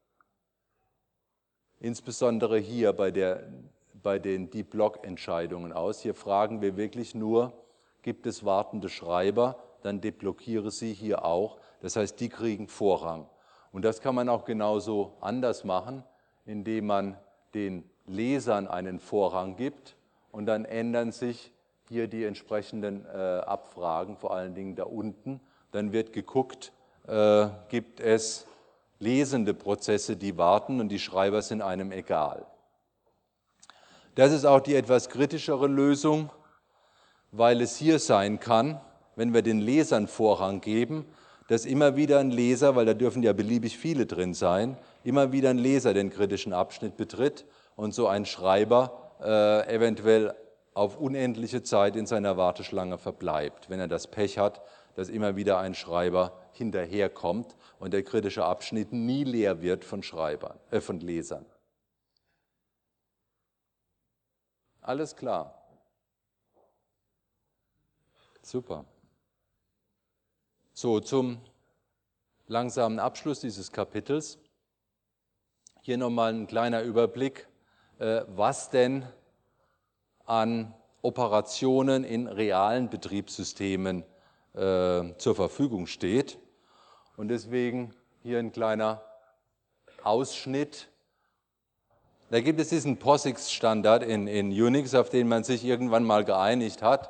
insbesondere hier bei, der, bei den Deblock-Entscheidungen aus. Hier fragen wir wirklich nur, gibt es wartende Schreiber, dann deblockiere sie hier auch. Das heißt, die kriegen Vorrang. Und das kann man auch genauso anders machen, indem man den Lesern einen Vorrang gibt und dann ändern sich hier die entsprechenden äh, Abfragen, vor allen Dingen da unten. Dann wird geguckt, äh, gibt es lesende Prozesse, die warten und die Schreiber sind einem egal. Das ist auch die etwas kritischere Lösung, weil es hier sein kann, wenn wir den Lesern Vorrang geben, dass immer wieder ein Leser, weil da dürfen ja beliebig viele drin sein, immer wieder ein Leser den kritischen Abschnitt betritt und so ein Schreiber äh, eventuell auf unendliche Zeit in seiner Warteschlange verbleibt, wenn er das Pech hat, dass immer wieder ein Schreiber hinterherkommt und der kritische Abschnitt nie leer wird von Schreibern, äh, von Lesern. Alles klar. Super. So, zum langsamen Abschluss dieses Kapitels. Hier nochmal ein kleiner Überblick, was denn an Operationen in realen Betriebssystemen zur Verfügung steht. Und deswegen hier ein kleiner Ausschnitt. Da gibt es diesen POSIX-Standard in, in Unix, auf den man sich irgendwann mal geeinigt hat,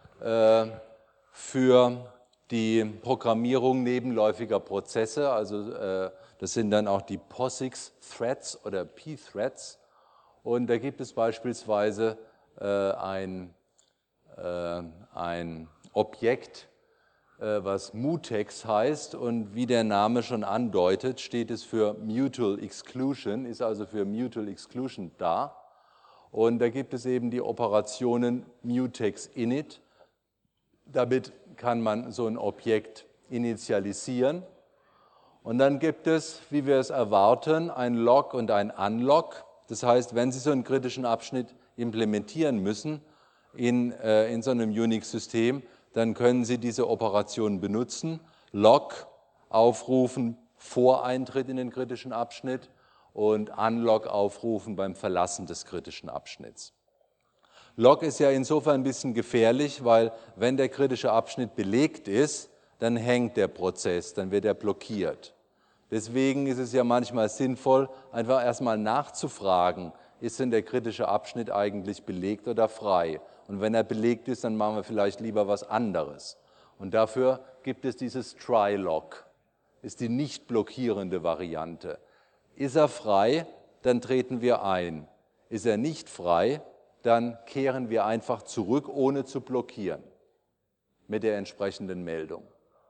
für die Programmierung nebenläufiger Prozesse, also äh, das sind dann auch die POSIX-Threads oder P-Threads. Und da gibt es beispielsweise äh, ein, äh, ein Objekt, äh, was Mutex heißt und wie der Name schon andeutet, steht es für Mutual Exclusion, ist also für Mutual Exclusion da. Und da gibt es eben die Operationen Mutex init. Damit kann man so ein Objekt initialisieren. Und dann gibt es, wie wir es erwarten, ein Log und ein Unlog. Das heißt, wenn Sie so einen kritischen Abschnitt implementieren müssen in, äh, in so einem Unix-System, dann können Sie diese Operationen benutzen. Log aufrufen vor Eintritt in den kritischen Abschnitt und Unlog aufrufen beim Verlassen des kritischen Abschnitts. Log ist ja insofern ein bisschen gefährlich, weil wenn der kritische Abschnitt belegt ist, dann hängt der Prozess, dann wird er blockiert. Deswegen ist es ja manchmal sinnvoll, einfach erstmal nachzufragen, ist denn der kritische Abschnitt eigentlich belegt oder frei? Und wenn er belegt ist, dann machen wir vielleicht lieber was anderes. Und dafür gibt es dieses Try-Log, ist die nicht blockierende Variante. Ist er frei, dann treten wir ein. Ist er nicht frei, dann kehren wir einfach zurück, ohne zu blockieren, mit der entsprechenden Meldung.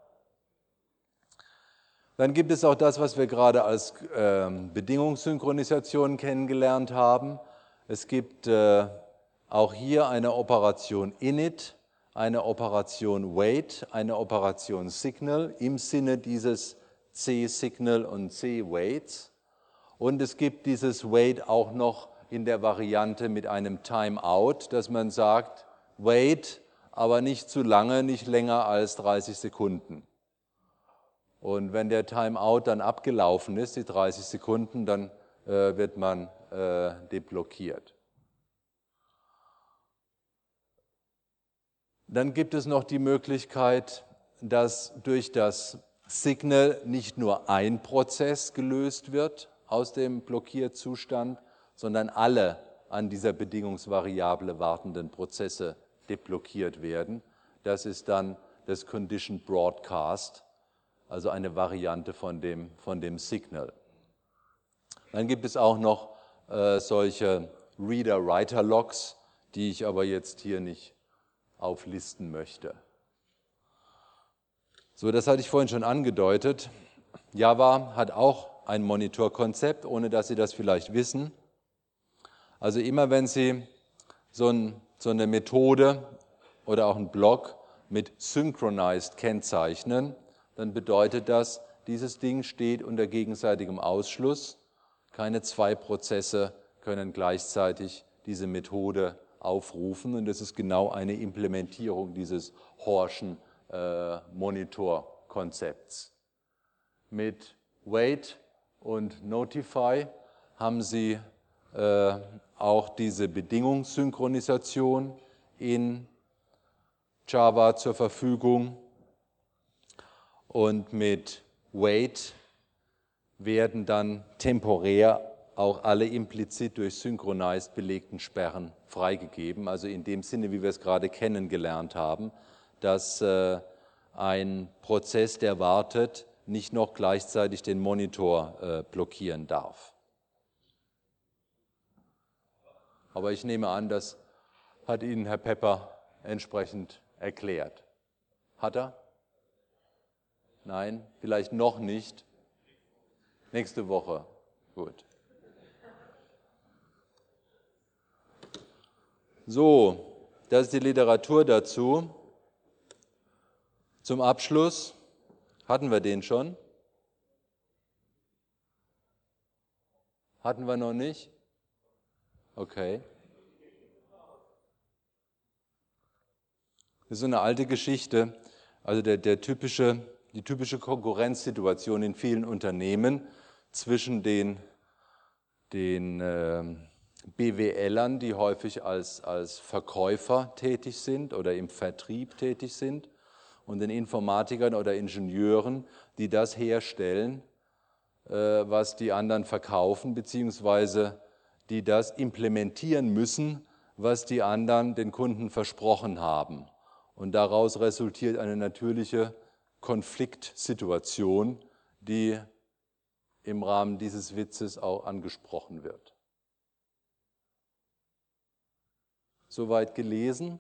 Dann gibt es auch das, was wir gerade als äh, Bedingungssynchronisation kennengelernt haben. Es gibt äh, auch hier eine Operation init, eine Operation wait, eine Operation signal im Sinne dieses C-Signal und C-Waits. Und es gibt dieses wait auch noch in der Variante mit einem Timeout, dass man sagt, wait, aber nicht zu lange, nicht länger als dreißig Sekunden. Und wenn der Timeout dann abgelaufen ist, die dreißig Sekunden, dann äh, wird man äh, deblockiert. Dann gibt es noch die Möglichkeit, dass durch das Signal nicht nur ein Prozess gelöst wird aus dem Blockierzustand, sondern alle an dieser Bedingungsvariable wartenden Prozesse deblockiert werden. Das ist dann das Condition Broadcast, also eine Variante von dem, von dem Signal. Dann gibt es auch noch äh, solche Reader-Writer-Logs, die ich aber jetzt hier nicht auflisten möchte. So, das hatte ich vorhin schon angedeutet. Java hat auch ein Monitorkonzept, ohne dass Sie das vielleicht wissen. Also immer wenn Sie so, ein, so eine Methode oder auch einen Block mit synchronized kennzeichnen, dann bedeutet das, dieses Ding steht unter gegenseitigem Ausschluss. Keine zwei Prozesse können gleichzeitig diese Methode aufrufen. Und das ist genau eine Implementierung dieses Horschen äh, Monitor-Konzepts. Mit Wait und Notify haben Sie äh, auch diese Bedingungssynchronisation in Java zur Verfügung. Und mit Wait werden dann temporär auch alle implizit durch Synchronized belegten Sperren freigegeben. Also in dem Sinne, wie wir es gerade kennengelernt haben, dass äh, ein Prozess, der wartet, nicht noch gleichzeitig den Monitor äh, blockieren darf. Aber ich nehme an, das hat Ihnen Herr Pepper entsprechend erklärt. Hat er? Nein, vielleicht noch nicht. Nächste Woche. Gut. So, das ist die Literatur dazu. Zum Abschluss, hatten wir den schon? Hatten wir noch nicht? Okay. Das ist so eine alte Geschichte, also der, der typische, die typische Konkurrenzsituation in vielen Unternehmen zwischen den, den äh, B W Lern, die häufig als, als Verkäufer tätig sind oder im Vertrieb tätig sind, und den Informatikern oder Ingenieuren, die das herstellen, äh, was die anderen verkaufen, beziehungsweise die das implementieren müssen, was die anderen den Kunden versprochen haben. Und daraus resultiert eine natürliche Konfliktsituation, die im Rahmen dieses Witzes auch angesprochen wird. Soweit gelesen.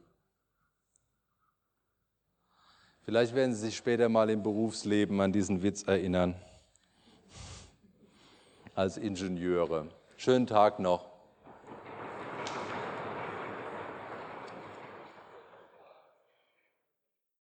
Vielleicht werden Sie sich später mal im Berufsleben an diesen Witz erinnern, als Ingenieure. Schönen Tag noch.